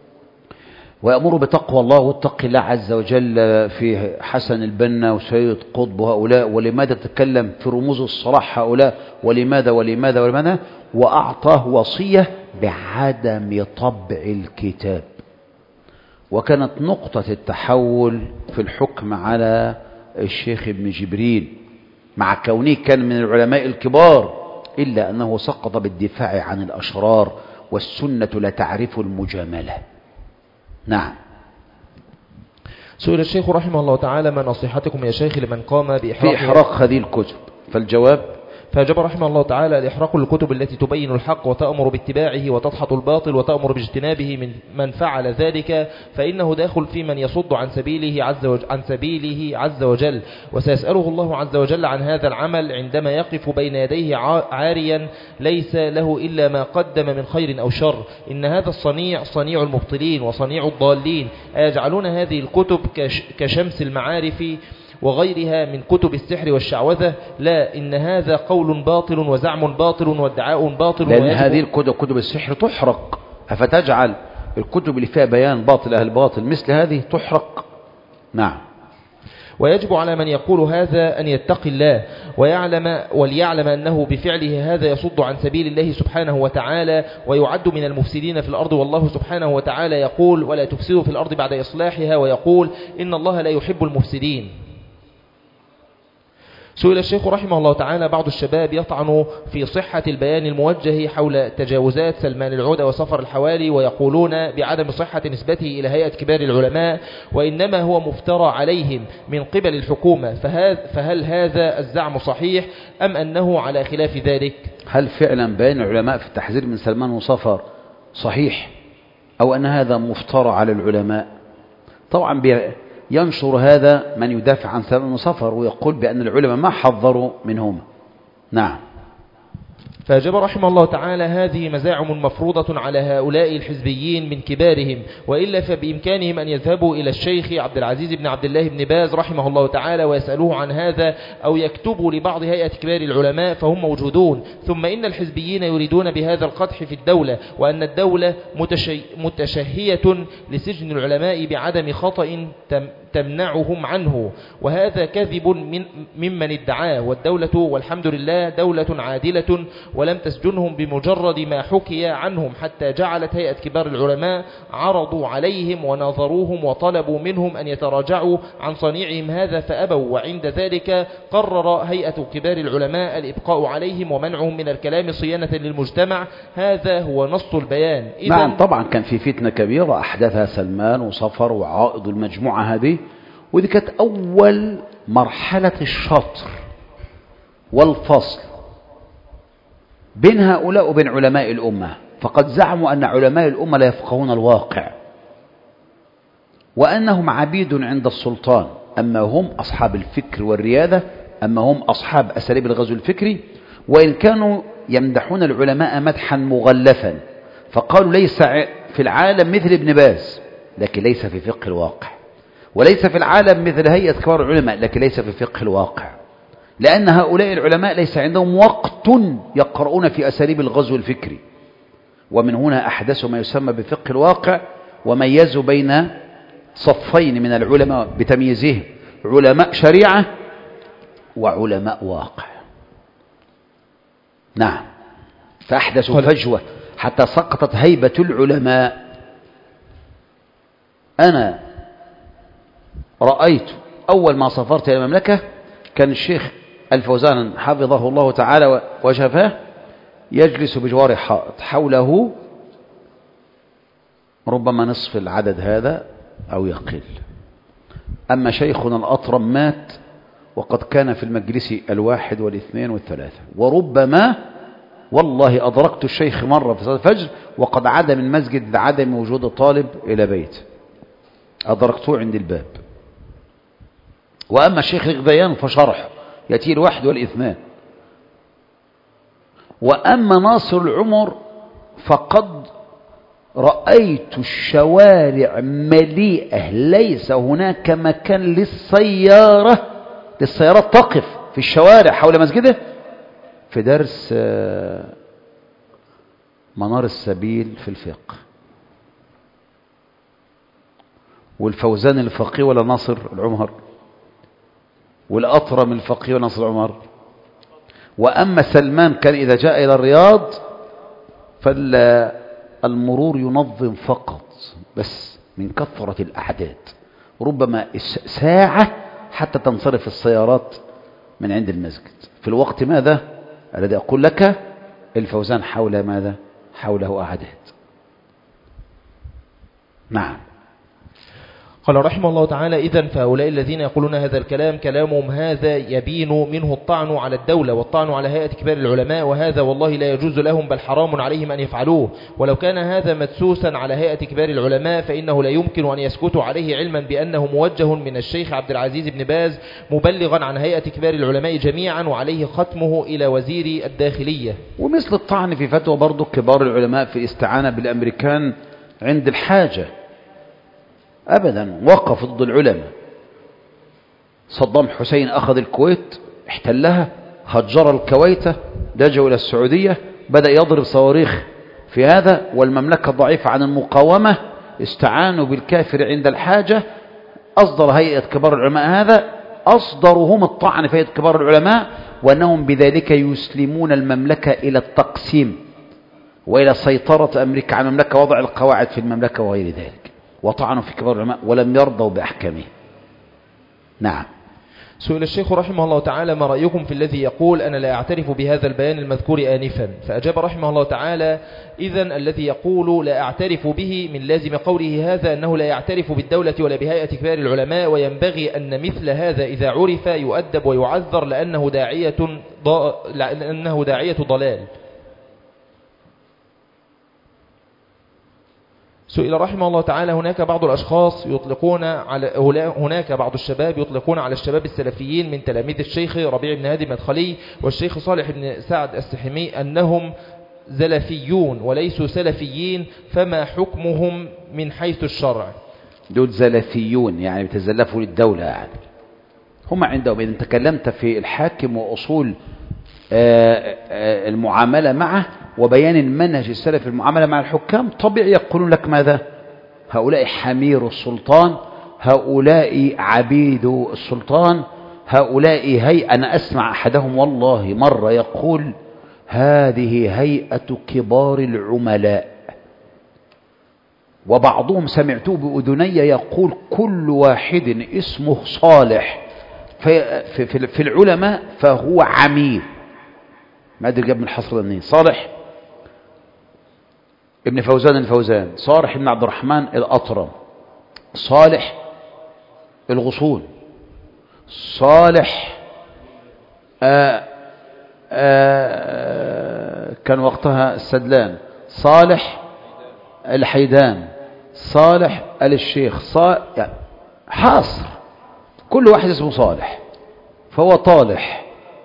ويأمر بتقوى الله واتق الله عز وجل في حسن البنا وسيد قطب هؤلاء، ولماذا تتكلم في رموز الصلاح هؤلاء، ولماذا ولماذا ولماذا، وأعطاه وصية بعدم طبع الكتاب. وكانت نقطة التحول في الحكم على الشيخ ابن جبرين مع كونه كان من العلماء الكبار، إلا أنه سقط بالدفاع عن الأشرار، والسنة لا تعرف المجاملة. نعم. سئل الشيخ رحمه الله تعالى: ما نصيحتكم يا شيخ لمن قام بإحراق في إحراق هذه الكتب؟ فالجواب: فأجاب رحمه الله تعالى: الإحراق الكتب التي تبين الحق وتأمر باتباعه وتدحض الباطل وتأمر باجتنابه من من فعل ذلك، فإنه داخل في من يصد عن سبيله عز وجل, عن سبيله عز وجل وسيسأله الله عز وجل عن هذا العمل عندما يقف بين يديه عاريا ليس له إلا ما قدم من خير أو شر. إن هذا الصنيع صنيع المبطلين وصنيع الضالين، أيجعلون هذه الكتب كشمس المعارف وغيرها من كتب السحر والشعوذة؟ لا، إن هذا قول باطل وزعم باطل وادعاء باطل. لأن هذه الكتب كتب السحر تحرق، أفتجعل الكتب اللي فيها بيان باطل أهل باطل مثل هذه تحرق؟ نعم. ويجب على من يقول هذا أن يتقي الله ويعلم وليعلم أنه بفعله هذا يصد عن سبيل الله سبحانه وتعالى ويعد من المفسدين في الأرض، والله سبحانه وتعالى يقول: ولا تفسدوا في الأرض بعد إصلاحها، ويقول: إن الله لا يحب المفسدين. سئل الشيخ رحمه الله تعالى: بعض الشباب يطعن في صحة البيان الموجه حول تجاوزات سلمان العودة وسفر الحوالي، ويقولون بعدم صحة نسبته إلى هيئة كبار العلماء، وإنما هو مفترى عليهم من قبل الحكومة، فهل هذا الزعم صحيح أم أنه على خلاف ذلك؟ هل فعلا بيان العلماء في التحذير من سلمان وسفر صحيح، أو أن هذا مفترى على العلماء؟ طبعا ينشر هذا من يدافع عن سلمان وسفر ويقول بأن العلماء ما حذروا منهما. نعم. فأجاب رحمه الله تعالى: هذه مزاعم مفروضة على هؤلاء الحزبيين من كبارهم، وإلا فبإمكانهم أن يذهبوا إلى الشيخ عبد العزيز بن عبد الله بن باز رحمه الله تعالى ويسألوه عن هذا، أو يكتبوا لبعض هيئة كبار العلماء فهم موجودون. ثم إن الحزبيين يريدون بهذا القدح في الدولة، وأن الدولة متشي متشهية لسجن العلماء بعدم خطأ تمنعهم عنه، وهذا كذب من ممن ادعاه، والدولة والحمد لله دولة عادلة ولم تسجنهم بمجرد ما حكي عنهم، حتى جعلت هيئة كبار العلماء عرضوا عليهم وناظروهم وطلبوا منهم أن يتراجعوا عن صنيعهم هذا فأبوا، وعند ذلك قرر هيئة كبار العلماء الإبقاء عليهم ومنعهم من الكلام صيانة للمجتمع. هذا هو نص البيان. نعم طبعا كان في فتنة كبيرة أحدثها سلمان وصفر وعائض المجموعة هذه، ودي كانت أول مرحلة الشطر والفصل بين هؤلاء وبين علماء الأمة. فقد زعموا أن علماء الأمة لا يفقهون الواقع، وأنهم عبيد عند السلطان، أما هم أصحاب الفكر والريادة، أما هم أصحاب أساليب الغزو الفكري. وإن كانوا يمدحون العلماء مدحا مغلفا، فقالوا ليس في العالم مثل ابن باز لكن ليس في فقه الواقع، وليس في العالم مثل هيئة كبار العلماء لكن ليس في فقه الواقع، لأن هؤلاء العلماء ليس عندهم وقت يقرؤون في أساليب الغزو الفكري. ومن هنا أحدثوا ما يسمى بفقه الواقع، وميزوا بين صفين من العلماء بتمييزهم: علماء شريعة وعلماء واقع. نعم، فأحدثوا فجوة حتى سقطت هيبة العلماء. أنا رأيت أول ما سافرت إلى المملكة كان الشيخ الفوزان حفظه الله تعالى وشفاه يجلس بجوار حائط، حوله ربما نصف العدد هذا أو يقل. أما شيخنا الأطرم مات وقد كان في المجلس الواحد والاثنين والثلاثة، وربما والله أدركت الشيخ مرة في صلاة الفجر وقد عاد من مسجد لعدم وجود طالب إلى بيت، أدركته عند الباب. وأما الشيخ الغذيان فشرح يأتي الواحد والاثنان. وأما ناصر العمر فقد رأيت الشوارع مليئة، ليس هناك مكان للسيارة للسيارات تقف في الشوارع حول مسجده في درس منار السبيل في الفقه. والفوزان الفقيه ولا ناصر العمر، والأطرم الفقيه ولا ناصر العمر. وأما سلمان كان إذا جاء إلى الرياض فالمرور ينظم فقط بس من كثرة الأعداد، ربما ساعة حتى تنصرف السيارات من عند المسجد. في الوقت ماذا الذي أقول لك الفوزان حول ماذا حوله أعداد. نعم. قال رحمه الله تعالى: إذن فهؤلاء الذين يقولون هذا الكلام كلامهم هذا يبين منه الطعن على الدولة والطعن على هيئة كبار العلماء، وهذا والله لا يجوز لهم بل حرام عليهم أن يفعلوه. ولو كان هذا مدسوسا على هيئة كبار العلماء فإنه لا يمكن أن يسكتوا عليه، علما بأنه موجه من الشيخ عبد العزيز بن باز مبلغا عن هيئة كبار العلماء جميعا، وعليه ختمه إلى وزير الداخلية. ومثل الطعن في فتوى برضو كبار العلماء في الاستعانة بالأمريكان عند الحاجة، أبدا وقف ضد العلماء. صدام حسين أخذ الكويت احتلها، هجر الكويت، لجأوا إلى السعودية، بدأ يضرب صواريخ في هذا، والمملكة ضعيفة عن المقاومة، استعانوا بالكافر عند الحاجة. أصدر هيئة كبار العلماء هذا، أصدروا هم الطعن في هيئة كبار العلماء، وأنهم بذلك يسلمون المملكة إلى التقسيم وإلى سيطرة أمريكا على المملكة، وضع القواعد في المملكة وغير ذلك، وطعنوا في كبار العلماء ولم يرضوا بأحكامه. نعم. سئل الشيخ رحمه الله تعالى: ما رأيكم في الذي يقول أنا لا أعترف بهذا البيان المذكور آنفا؟ فأجاب رحمه الله تعالى: إذن الذي يقول لا أعترف به من لازم قوله هذا أنه لا يعترف بالدولة ولا بهيئة كبار العلماء، وينبغي أن مثل هذا إذا عرف يؤدب ويعذر لأنه داعية, ض... لأنه داعية ضلال. سئل رحمه الله تعالى: هناك بعض الأشخاص يطلقون على هناك بعض الشباب يطلقون على الشباب السلفيين من تلاميذ الشيخ ربيع بن هادي المدخلي والشيخ صالح بن سعد السحمي أنهم زلفيون وليسوا سلفيين، فما حكمهم من حيث الشرع؟ دول زلفيون يعني بيتزلفوا للدولة، يعني هم عندهم إذا تكلمت في الحاكم وأصول المعاملة معه وبيان المنهج السلفي المعاملة مع الحكام، طبيعي يقولون لك ماذا؟ هؤلاء حمير السلطان، هؤلاء عبيد السلطان، هؤلاء هي أنا أسمع أحدهم والله مرة يقول: هذه هيئة كبار العملاء. وبعضهم سمعته بأذني يقول: كل واحد اسمه صالح في, في, في العلماء فهو عميل. ما أدري جاب من الحصر منين. صالح ابن فوزان الفوزان، صالح ابن عبد الرحمن الأطرم، صالح الغصون، صالح آآ آآ كان وقتها السدلان، صالح الحيدان، صالح آل الشيخ، صالح يعني حاصر، كل واحد اسمه صالح فهو طالح.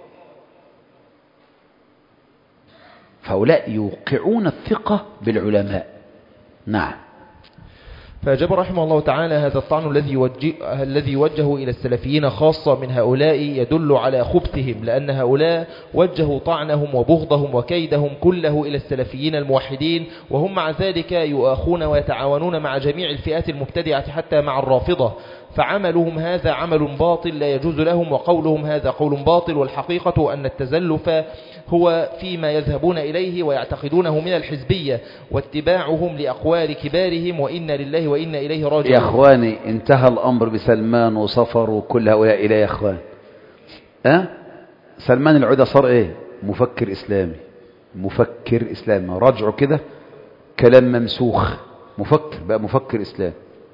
فهؤلاء يوقعون الثقة بالعلماء. نعم. فأجاب رحمه الله تعالى: هذا الطعن الذي يوجه الذي يوجه إلى السلفيين خاصة من هؤلاء يدل على خبثهم، لأن هؤلاء وجهوا طعنهم وبغضهم وكيدهم كله إلى السلفيين الموحدين، وهم مع ذلك يؤاخون ويتعاونون مع جميع الفئات المبتدعة حتى مع الرافضة، فعملهم هذا عمل باطل لا يجوز لهم، وقولهم هذا قول باطل. والحقيقة أن التزلف هو فيما يذهبون إليه ويعتقدونه من الحزبية واتباعهم لأقوال كبارهم، وإنا لله وإنا إليه راجعون. يا أخواني انتهى الأمر بسلمان وصفر وكل هؤلاء إلى يا أخوان. أه؟ سلمان العودة صار إيه؟ مفكر إسلامي، مفكر إسلامي، راجعوا كده كلام ممسوخ، مفكر بقى مفكر إسلامي.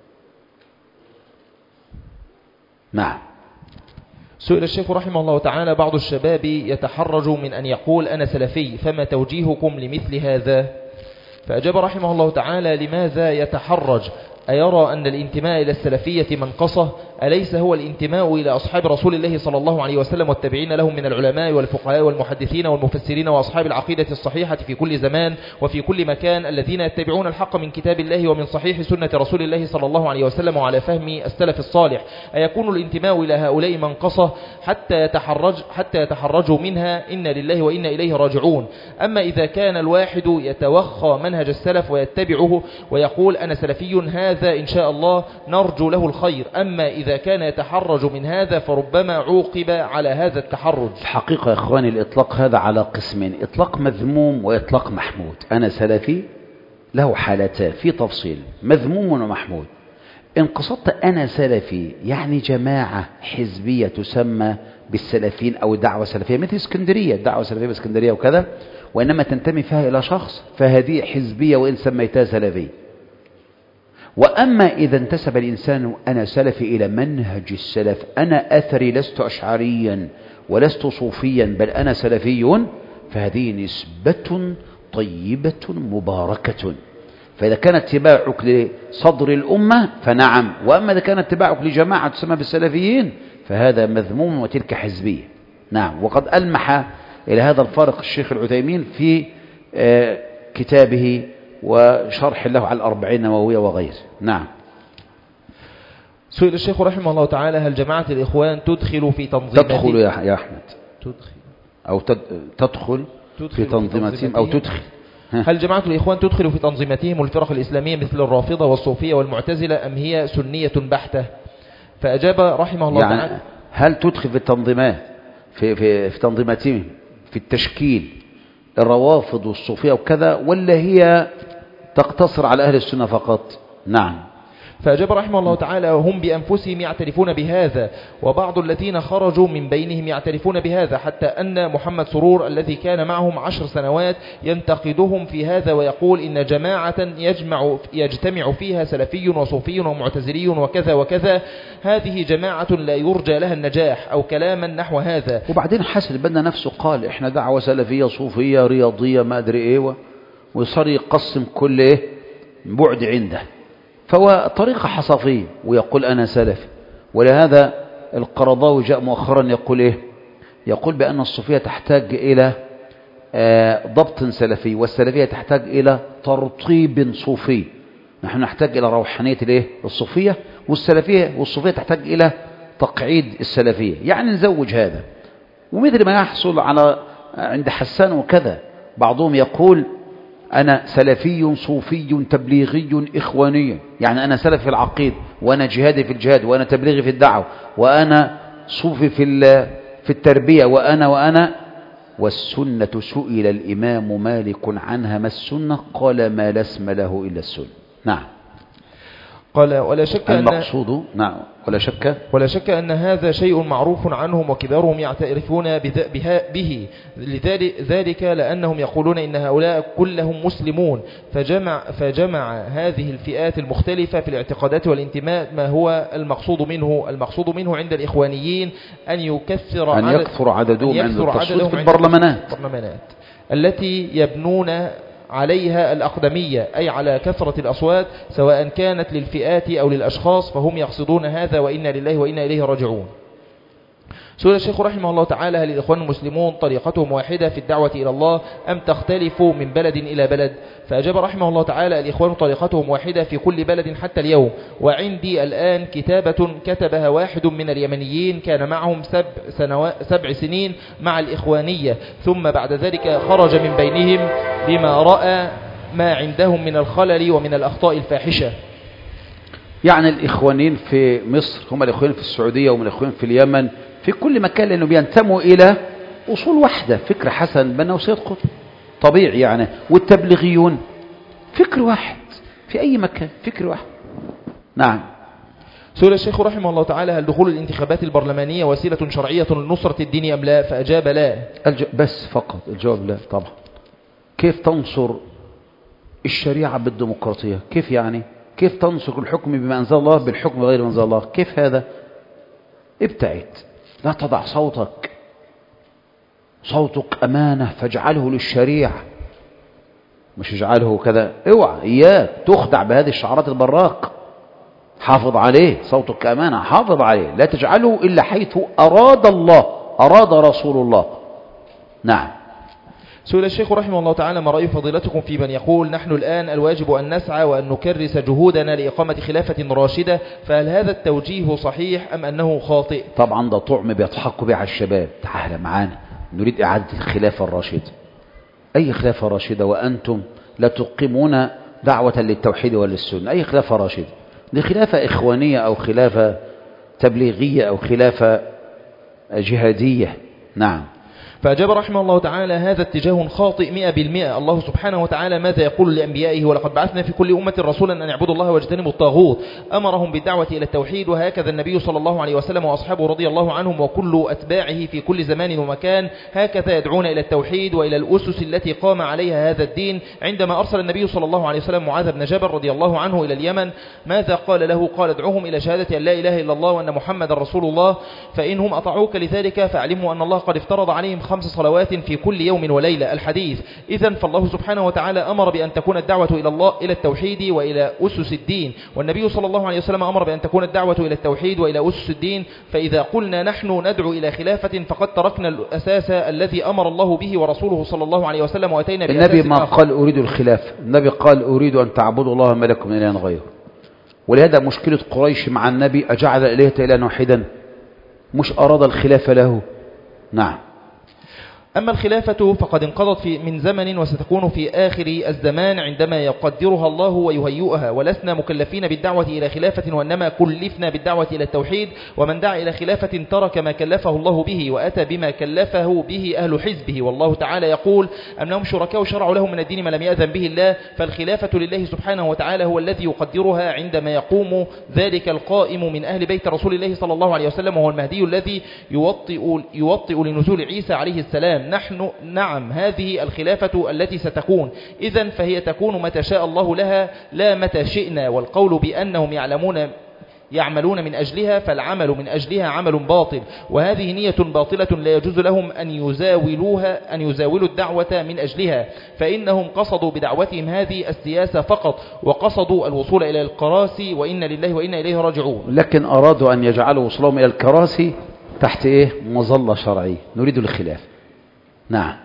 نعم. سئل الشيخ رحمه الله تعالى: بعض الشباب يتحرج من أن يقول أنا سلفي، فما توجيهكم لمثل هذا؟ فأجاب رحمه الله تعالى: لماذا يتحرج؟ أيرى أن الانتماء إلى السلفية منقصة؟ أليس هو الانتماء إلى أصحاب رسول الله صلى الله عليه وسلم والتابعين لهم من العلماء والفقهاء والمحدثين والمفسرين وأصحاب العقيدة الصحيحة في كل زمان وفي كل مكان، الذين يتبعون الحق من كتاب الله ومن صحيح سنة رسول الله صلى الله عليه وسلم وعلى فهم السلف الصالح؟ أيكون الانتماء إلى هؤلاء منقصة حتى يتحرج حتى يتحرجوا منها؟ إنا لله وإنا إليه راجعون. أما إذا كان الواحد يتوخى منهج السلف ويتبعه ويقول أنا سلفي، هذا إن شاء الله نرجو له الخير. أما إذا كان يتحرج من هذا فربما عوقب على هذا التحرج. الحقيقة يا إخواني الإطلاق هذا على قسمين: إطلاق مذموم وإطلاق محمود. أنا سلفي له حالتان في تفصيل: مذموم ومحمود. إن قصدت أنا سلفي يعني جماعة حزبية تسمى بالسلفين أو دعوة سلفية مثل اسكندرية، الدعوة السلفية باسكندرية وكذا، وإنما تنتمي فيها إلى شخص، فهذه حزبية وإن سميتها سلفية. وأما إذا انتسب الإنسان أنا سلفي إلى منهج السلف، أنا أثري لست أشعريا ولست صوفيا بل أنا سلفي، فهذه نسبة طيبة مباركة. فإذا كان اتباعك لصدر الأمة فنعم، وأما إذا كان اتباعك لجماعة تسمى بالسلفيين فهذا مذموم وتلك حزبية. نعم. وقد ألمح إلى هذا الفارق الشيخ العثيمين في كتابه وشرح له على الأربعين النووية وغيره. نعم. سئل الشيخ رحمه الله تعالى: هل جماعة الإخوان تدخل في تنظيمات تدخل يا أحمد تدخل أو تدخل في تنظيماتهم أو تدخل هل جماعة الإخوان تدخل في تنظيماتهم الفرق الإسلامية مثل الرافضة والصوفية والمعتزلة، أم هي سنية بحتة؟ فأجاب رحمه الله يعني تعالى: هل تدخل في التنظيمات في, في, في تنظيماتهم في التشكيل الروافض والصوفية وكذا، ولا هي تقتصر على أهل السنة فقط؟ نعم. فأجاب رحمه الله تعالى: هم بأنفسهم يعترفون بهذا، وبعض الذين خرجوا من بينهم يعترفون بهذا، حتى أن محمد سرور الذي كان معهم عشر سنوات ينتقدهم في هذا ويقول إن جماعة يجمع يجتمع فيها سلفي وصوفي ومعتزلي وكذا وكذا، هذه جماعة لا يرجى لها النجاح، أو كلاما نحو هذا. وبعدين حسن بنا نفسه قال إحنا دعوة سلفية صوفية رياضية ما أدري إيه، ويصير يقسم كل إيه بعد عنده، فهو طريقة حصافية ويقول أنا سلفي. ولهذا القرضاوي جاء مؤخرا يقول إيه؟ يقول بأن الصوفية تحتاج إلى ضبط سلفي، والسلفية تحتاج إلى ترطيب صوفي. نحن نحتاج إلى روحانية الإيه؟ الصوفية، والسلفية والصوفية تحتاج إلى تقعيد السلفية، يعني نزوج هذا. ومثل ما يحصل على عند حسان وكذا، بعضهم يقول أنا سلفي صوفي تبليغي إخواني، يعني أنا سلفي في العقيد، وأنا جهادي في الجهاد، وأنا تبليغي في الدعوة، وأنا صوفي في في التربية، وأنا وأنا والسنة سئل الإمام مالك عنها ما السنة؟ قال ما لا اسم له إلا السنة. نعم. قال ولا شك المقصود أن نعم ولا شك ولا شك أن هذا شيء معروف عنهم وكبارهم يعترفون به، لذلك لأنهم يقولون إن هؤلاء كلهم مسلمون، فجمع, فجمع هذه الفئات المختلفة في الاعتقادات والانتماء ما هو المقصود منه المقصود منه عند الإخوانيين أن يكثر أن يكثر عددهم عند التصويت في البرلمانات التي يبنون عليها الأقدمية، أي على كثرة الأصوات سواء كانت للفئات أو للأشخاص، فهم يقصدون هذا وإنا لله وإنا إليه راجعون. سئل الشيخ رحمه الله تعالى هل الإخوان المسلمون طريقتهم واحدة في الدعوة إلى الله أم تختلف من بلد إلى بلد؟ فأجاب رحمه الله تعالى الإخوان طريقتهم واحدة في كل بلد حتى اليوم، وعندي الآن كتابة كتبها واحد من اليمنيين كان معهم سبع, سنوات سبع سنين مع الإخوانية، ثم بعد ذلك خرج من بينهم بما رأى ما عندهم من الخلل ومن الأخطاء الفاحشة. يعني الإخوانيين في مصر هم الإخوانيين في السعودية ومن الإخوانيين في اليمن في كل مكان، لأنه بينتموا إلى أصول واحدة، فكر حسن بنا وسيد قطب طبيعي يعني، والتبليغيون فكر واحد في أي مكان، فكر واحد. نعم. سئل الشيخ رحمه الله تعالى هل دخول الانتخابات البرلمانية وسيلة شرعية لنصرة الدين أم لا؟ فأجاب لا. الج... بس فقط الجواب لا طبعا. كيف تنصر الشريعة بالديمقراطية؟ كيف يعني؟ كيف تنصر الحكم بما أنزل الله بالحكم غير ما أنزل الله؟ كيف هذا؟ ابتعد، لا تضع صوتك، صوتك أمانة فاجعله للشريعة، مش اجعله كذا. اوعى إياك تخدع بهذه الشعارات البراق، حافظ عليه، صوتك أمانة حافظ عليه، لا تجعله إلا حيث أراد الله أراد رسول الله. نعم. سئل الشيخ رحمه الله تعالى ما رأي فضيلتكم في من يقول نحن الآن الواجب أن نسعى وأن نكرس جهودنا لإقامة خلافة راشدة، فهل هذا التوجيه صحيح أم أنه خاطئ؟ طبعا ده طعم بيضحكوا بيه على الشباب. تعال معانا نريد إعادة الخلافة الراشدة. أي خلافة راشدة وأنتم لا تقيمون دعوة للتوحيد وللسنة؟ أي خلافة راشدة؟ دي خلافة إخوانية أو خلافة تبليغية أو خلافة جهادية. نعم. فأجاب رحمه الله تعالى هذا اتجاه خاطئ مئة بالمئة. الله سبحانه وتعالى ماذا يقول لأنبيائه؟ ولقد بعثنا في كل أمة رسولا أن يعبدوا الله واجتنبوا الطاغوت، أمرهم بالدعوة إلى التوحيد، وهكذا النبي صلى الله عليه وسلم وأصحابه رضي الله عنهم وكل أتباعه في كل زمان ومكان هكذا يدعون إلى التوحيد وإلى الأسس التي قام عليها هذا الدين. عندما أرسل النبي صلى الله عليه وسلم معاذ بن جبل رضي الله عنه إلى اليمن ماذا قال له؟ قال ادعوهم إلى شهادة أن لا إله إلا الله وأن محمد رسول الله، فإنهم أطاعوك لذلك فاعلموا أن الله قد افترض عليهم خمس صلوات في كل يوم وليلة. الحديث. إذن فالله سبحانه وتعالى أمر بأن تكون الدعوة إلى الله إلى التوحيد وإلى أسس الدين، والنبي صلى الله عليه وسلم أمر بأن تكون الدعوة إلى التوحيد وإلى أسس الدين. فإذا قلنا نحن ندعو إلى خلافة فقد تركنا الأساس الذي أمر الله به ورسوله صلى الله عليه وسلم وأتينا بأساس النبي ما آخر. قال أريد الخلافة، النبي قال أريد أن تعبدوا الله ما لكم من إله غيره. ولهذا مشكلة قريش مع النبي أجعل إليه إلها واحدا، مش أراد الخلافة له. نعم. أما الخلافة فقد انقضت في من زمن وستكون في آخر الزمان عندما يقدرها الله ويهيئها، ولسنا مكلفين بالدعوة إلى خلافة وإنما كلفنا بالدعوة إلى التوحيد. ومن دعا إلى خلافة ترك ما كلفه الله به وأتى بما كلفه به أهل حزبه. والله تعالى يقول أم لهم شركاء شرعوا لهم من الدين ما لم يأذن به الله، فالخلافة لله سبحانه وتعالى هو الذي يقدرها عندما يقوم ذلك القائم من أهل بيت رسول الله صلى الله عليه وسلم، وهو المهدي الذي يوطئ, يوطئ لنزول عيسى عليه السلام. نحن نعم هذه الخلافة التي ستكون، إذن فهي تكون متى شاء الله لها لا متى شئنا. والقول بأنهم يعلمون يعملون من أجلها فالعمل من أجلها عمل باطل، وهذه نية باطلة لا يجوز لهم أن يزاولوها أن يزاولوا الدعوة من أجلها، فإنهم قصدوا بدعوتهم هذه السياسة فقط، وقصدوا الوصول إلى الكراسي، وإن لله وإنا إليه راجعون. لكن أرادوا أن يجعلوا وصولهم إلى الكراسي تحت إيه؟ مظلة شرعية، نريد الخلاف. نعم.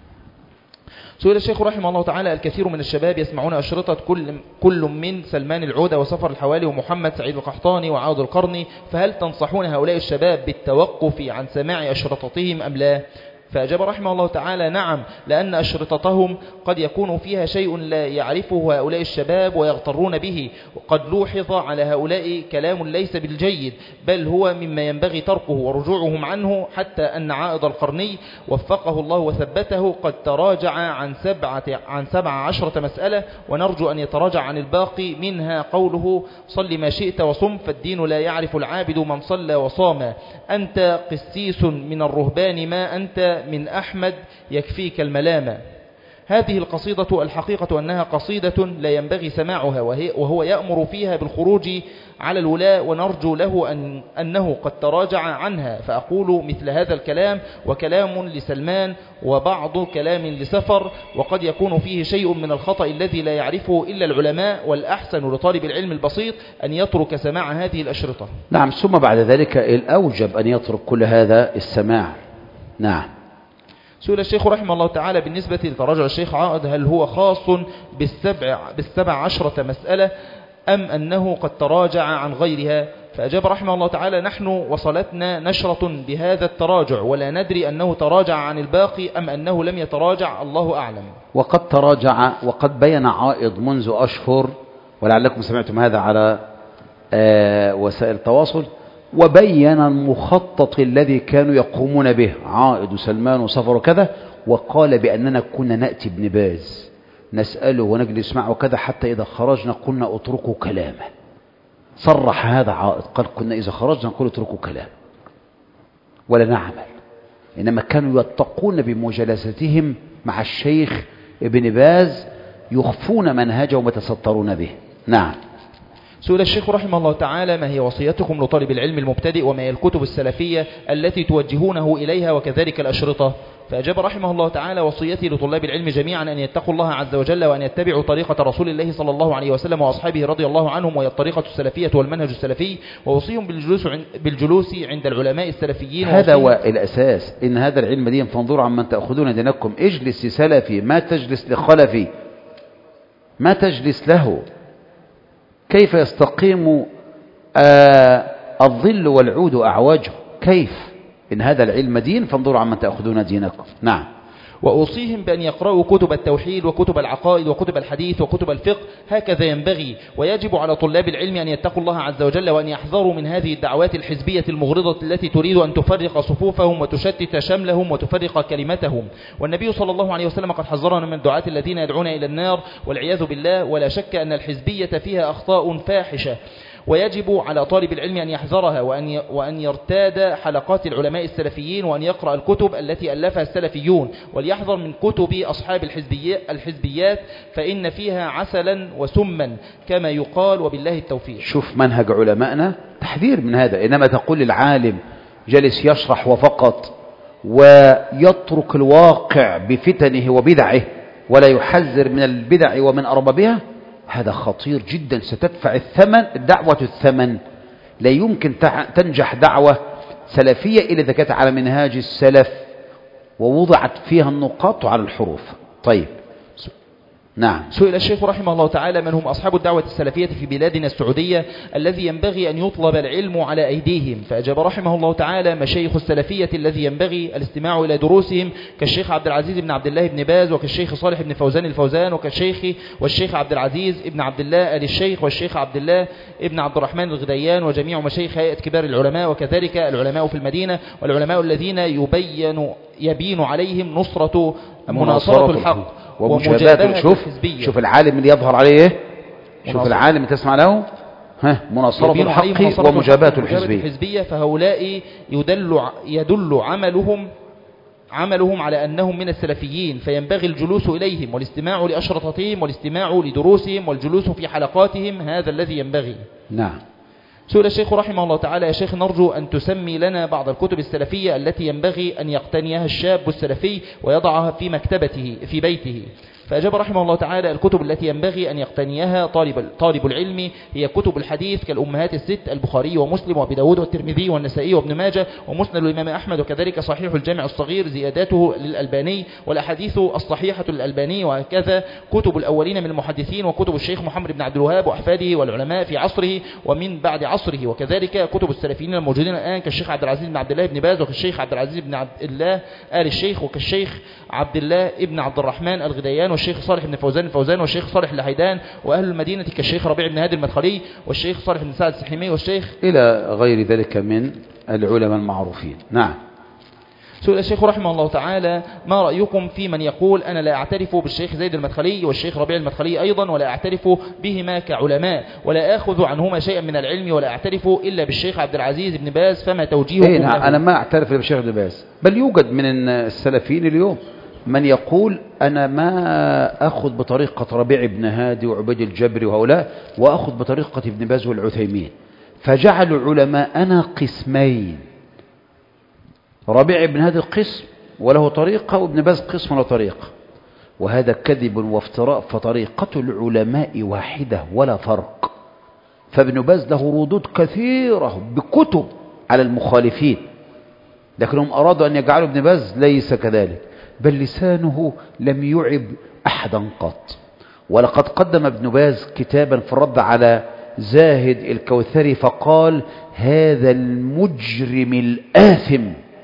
سئل الشيخ رحمه الله تعالى: الكثير من الشباب يسمعون أشرطة كل, كل من سلمان العودة وسفر الحوالي ومحمد سعيد القحطاني وعاود القرني، فهل تنصحون هؤلاء الشباب بالتوقف عن سماع أشرطتهم أم لا؟ فأجاب رحمه الله تعالى: نعم، لأن أشرطتهم قد يكون فيها شيء لا يعرفه هؤلاء الشباب ويغترون به، وقد لوحظ على هؤلاء كلام ليس بالجيد، بل هو مما ينبغي تركه ورجوعهم عنه، حتى أن عائد القرني وفقه الله وثبته قد تراجع عن سبعة, عن سبع عشرة مسألة، ونرجو أن يتراجع عن الباقي، منها قوله: صل ما شئت وصم، فالدين لا يعرف العابد من صلى وصام، أنت قسيس من الرهبان ما أنت من أحمد يكفيك الملامة. هذه القصيدة الحقيقة أنها قصيدة لا ينبغي سماعها، وهو يأمر فيها بالخروج على الولاة، ونرجو له أن أنه قد تراجع عنها، فأقول مثل هذا الكلام وكلام لسلمان وبعض كلام لسفر، وقد يكون فيه شيء من الخطأ الذي لا يعرفه إلا العلماء، والأحسن لطالب العلم البسيط أن يترك سماع هذه الأشرطة. نعم. ثم بعد ذلك الأوجب أن يترك كل هذا السماع. نعم. سئل الشيخ رحمه الله تعالى بالنسبة لتراجع الشيخ عائد: هل هو خاص بالسبع, بالسبع عشرة مسألة أم أنه قد تراجع عن غيرها؟ فأجاب رحمه الله تعالى: نحن وصلتنا نشرة بهذا التراجع، ولا ندري أنه تراجع عن الباقي أم أنه لم يتراجع، الله أعلم. وقد تراجع، وقد بين عائد منذ أشهر، ولعلكم سمعتم هذا على آه وسائل التواصل، وبين المخطط الذي كانوا يقومون به عائد وسلمان وصفر وكذا، وقال بأننا كنا نأتي ابن باز نسأله ونجلس معه كذا، حتى إذا خرجنا قلنا اتركوا كلامه. صرح هذا عائد، قال كنا إذا خرجنا نقول اتركوا كلامه ولا نعمل، إنما كانوا يتقون بمجالستهم مع الشيخ ابن باز، يخفون منهجهم ويتسترون به. نعم. سئل الشيخ رحمه الله تعالى: ما هي وصيتكم لطالب العلم المبتدئ، وما هي الكتب السلفية التي توجهونه إليها، وكذلك الأشرطة؟ فأجاب رحمه الله تعالى: وصيتي لطلاب العلم جميعا أن يتقوا الله عز وجل، وأن يتبعوا طريقة رسول الله صلى الله عليه وسلم وأصحابه رضي الله عنهم، وهي الطريقة السلفية والمنهج السلفي، ووصيهم بالجلوس, بالجلوس عند العلماء السلفيين. هذا هو الأساس، إن هذا العلم دين فانظروا عمن تأخذون دينكم. اجلس سلفي، ما تجلس لخلفي، ما تجلس له. كيف يستقيم آه الظل والعود أعواجه؟ كيف؟ إن هذا العلم دين فانظروا عمن تأخذون دينكم. نعم. وأوصيهم بأن يقرأوا كتب التوحيد وكتب العقائد وكتب الحديث وكتب الفقه، هكذا ينبغي. ويجب على طلاب العلم أن يتقوا الله عز وجل، وأن يحذروا من هذه الدعوات الحزبية المغرضة التي تريد أن تفرق صفوفهم وتشتت شملهم وتفرق كلمتهم. والنبي صلى الله عليه وسلم قد حذرنا من الدعاة الذين يدعون إلى النار والعياذ بالله، ولا شك أن الحزبية فيها أخطاء فاحشة، ويجب على طالب العلم أن يحذرها، وأن وأن يرتاد حلقات العلماء السلفيين، وأن يقرأ الكتب التي ألفها السلفيون، وليحذر من كتب أصحاب الحزبيات فإن فيها عسلا وسما كما يقال، وبالله التوفيق. شوف منهج علمائنا تحذير من هذا. إنما تقول العالم جلس يشرح وفقط، ويترك الواقع بفتنه وبدعه، ولا يحذر من البدع ومن أربابها، هذا خطير جدا. ستدفع الثمن، الدعوة الثمن. لا يمكن تنجح دعوة سلفية إلا إذا كانت على منهاج السلف ووضعت فيها النقاط على الحروف. طيب. نعم. سئل الشيخ رحمه الله تعالى: من هم أصحاب الدعوة السلفية في بلادنا السعودية الذي ينبغي أن يطلب العلم على أيديهم؟ فأجاب رحمه الله تعالى: مشايخ السلفية الذي ينبغي الاستماع إلى دروسهم، كالشيخ عبد العزيز بن عبد الله بن باز، وكالشيخ صالح بن فوزان الفوزان، وكالشيخ والشيخ عبد العزيز بن عبد الله آل الشيخ، والشيخ عبد الله بن عبد الرحمن الغديان، وجميع مشايخ هيئة كبار العلماء، وكذلك العلماء في المدينة، والعلماء الذين يبين يبين عليهم نصرة مناصرة الحق ومجاباته. شوف شوف العالم اللي يظهر عليه، شوف العالم اللي تسمع له، ها، مناصرة الحق ومجاباته الحزبية. فهؤلاء يدل يدل عملهم عملهم على أنهم من السلفيين، فينبغي الجلوس إليهم والاستماع لأشرطتهم والاستماع لدروسهم والجلوس في حلقاتهم، هذا الذي ينبغي. نعم. سئل الشيخ رحمه الله تعالى: يا شيخ نرجو أن تسمي لنا بعض الكتب السلفية التي ينبغي أن يقتنيها الشاب السلفي ويضعها في مكتبته في بيته. فأجاب رحمه الله تعالى: الكتب التي ينبغي أن يقتنيها طالب طالب العلم هي كتب الحديث كالأمهات الست: البخاري ومسلم وأبي داود والترمذي والنسائي وابن ماجه ومسند الإمام أحمد، وكذلك صحيح الجامع الصغير زياداته للألباني والأحاديث الصحيحة للألباني، وهكذا كتب الأولين من المحدثين وكتب الشيخ محمد بن عبد الوهاب وأحفاده والعلماء في عصره ومن بعد عصره، وكذلك كتب السلفيين الموجودين الآن كالشيخ عبد العزيز بن عبد الله بن باز وكالشيخ عبد العزيز بن عبد الله آل الشيخ وكالشيخ عبد الله ابن عبد الرحمن الغديان والشيخ صالح بن فوزان الفوزان والشيخ صالح الحيدان، وأهل المدينة كالشيخ ربيع بن هادي المدخلي والشيخ صالح بن سعد السحيمي والشيخ إلى غير ذلك من العلماء المعروفين. نعم. سئل الشيخ رحمه الله تعالى: ما رأيكم في من يقول أنا لا أعترف بالشيخ زيد المدخلي والشيخ ربيع المدخلي أيضا، ولا أعترف بهما كعلماء، ولا أخذ عنهما شيئا من العلم، ولا أعترف إلا بالشيخ عبد العزيز بن باز، فما توجيهكم إيه له؟ أنا ما أعترف بالشيخ بن باز، بل يوجد من السلفيين اليوم من يقول أنا ما أخذ بطريقة ربيع بن هادي وعبيد الجبري وهؤلاء، وأخذ بطريقة ابن باز والعثيمين، فجعلوا علماءنا قسمين: ربيع بن هادي قسم وله طريقة، وابن باز قسم وله طريقة، وهذا كذب وافتراء، فطريقة العلماء واحدة ولا فرق. فابن باز له ردود كثيرة بكتب على المخالفين، لكنهم أرادوا أن يجعلوا ابن باز ليس كذلك، بل لسانه لم يعب أحدا قط. ولقد قدم ابن باز كتابا في الرد على زاهد الكوثري فقال: هذا المجرم الآثم،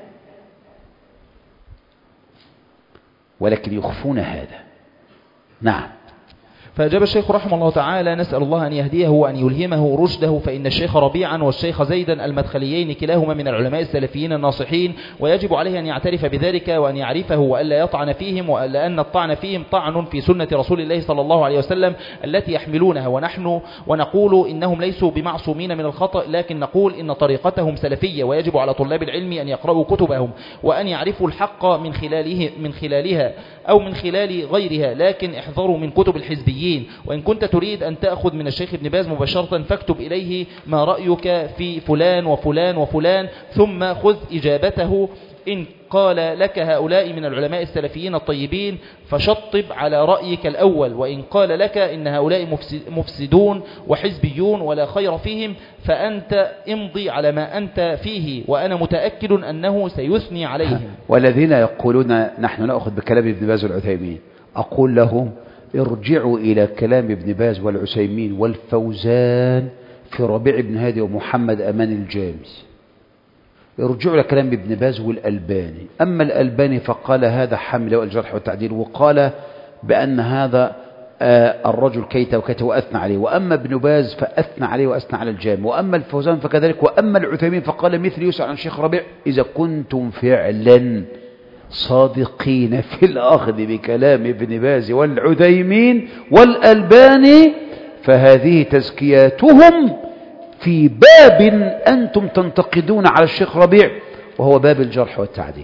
ولكن يخفون هذا. نعم. فأجاب الشيخ رحمه الله تعالى: نسأل الله أن يهديه وأن يلهمه رشده، فإن الشيخ ربيعا والشيخ زيدا المدخليين كلاهما من العلماء السلفيين الناصحين، ويجب عليه أن يعترف بذلك وأن يعرفه وألا يطعن فيهم، لأن الطعن فيهم طعن في سنة رسول الله صلى الله عليه وسلم التي يحملونها، ونحن ونقول إنهم ليسوا بمعصومين من الخطأ، لكن نقول إن طريقتهم سلفية، ويجب على طلاب العلم أن يقرأوا كتبهم وأن يعرفوا الحق من خلاله من خلالها أو من خلال غيرها، لكن احذروا من كتب الحزبيين. وإن كنت تريد أن تأخذ من الشيخ ابن باز مباشرة فاكتب إليه ما رأيك في فلان وفلان وفلان، ثم خذ إجابته. إن قال لك هؤلاء من العلماء السلفيين الطيبين فشطب على رأيك الأول، وإن قال لك إن هؤلاء مفسدون وحزبيون ولا خير فيهم فأنت امضي على ما أنت فيه، وأنا متأكد أنه سيثني عليهم. والذين يقولون نحن نأخذ بكلام ابن باز والعثيمين، أقول لهم: ارجعوا إلى كلام ابن باز والعثيمين والفوزان في ربيع بن هادي ومحمد أمان الجامي، ارجعوا إلى كلام ابن باز والألباني. أما الألباني فقال هذا حمل والجرح والتعديل، وقال بأن هذا آه الرجل كيت وكيت وأثنى عليه، وأما ابن باز فأثنى عليه وأثنى على الجامي، وأما الفوزان فكذلك، وأما العثيمين فقال مثل يسأل عن شيخ ربيع: إذا كنتم فعلا صادقين في الأخذ بكلام ابن باز والعثيمين والألباني فهذه تزكياتهم في باب أنتم تنتقدون على الشيخ ربيع، وهو باب الجرح والتعديل.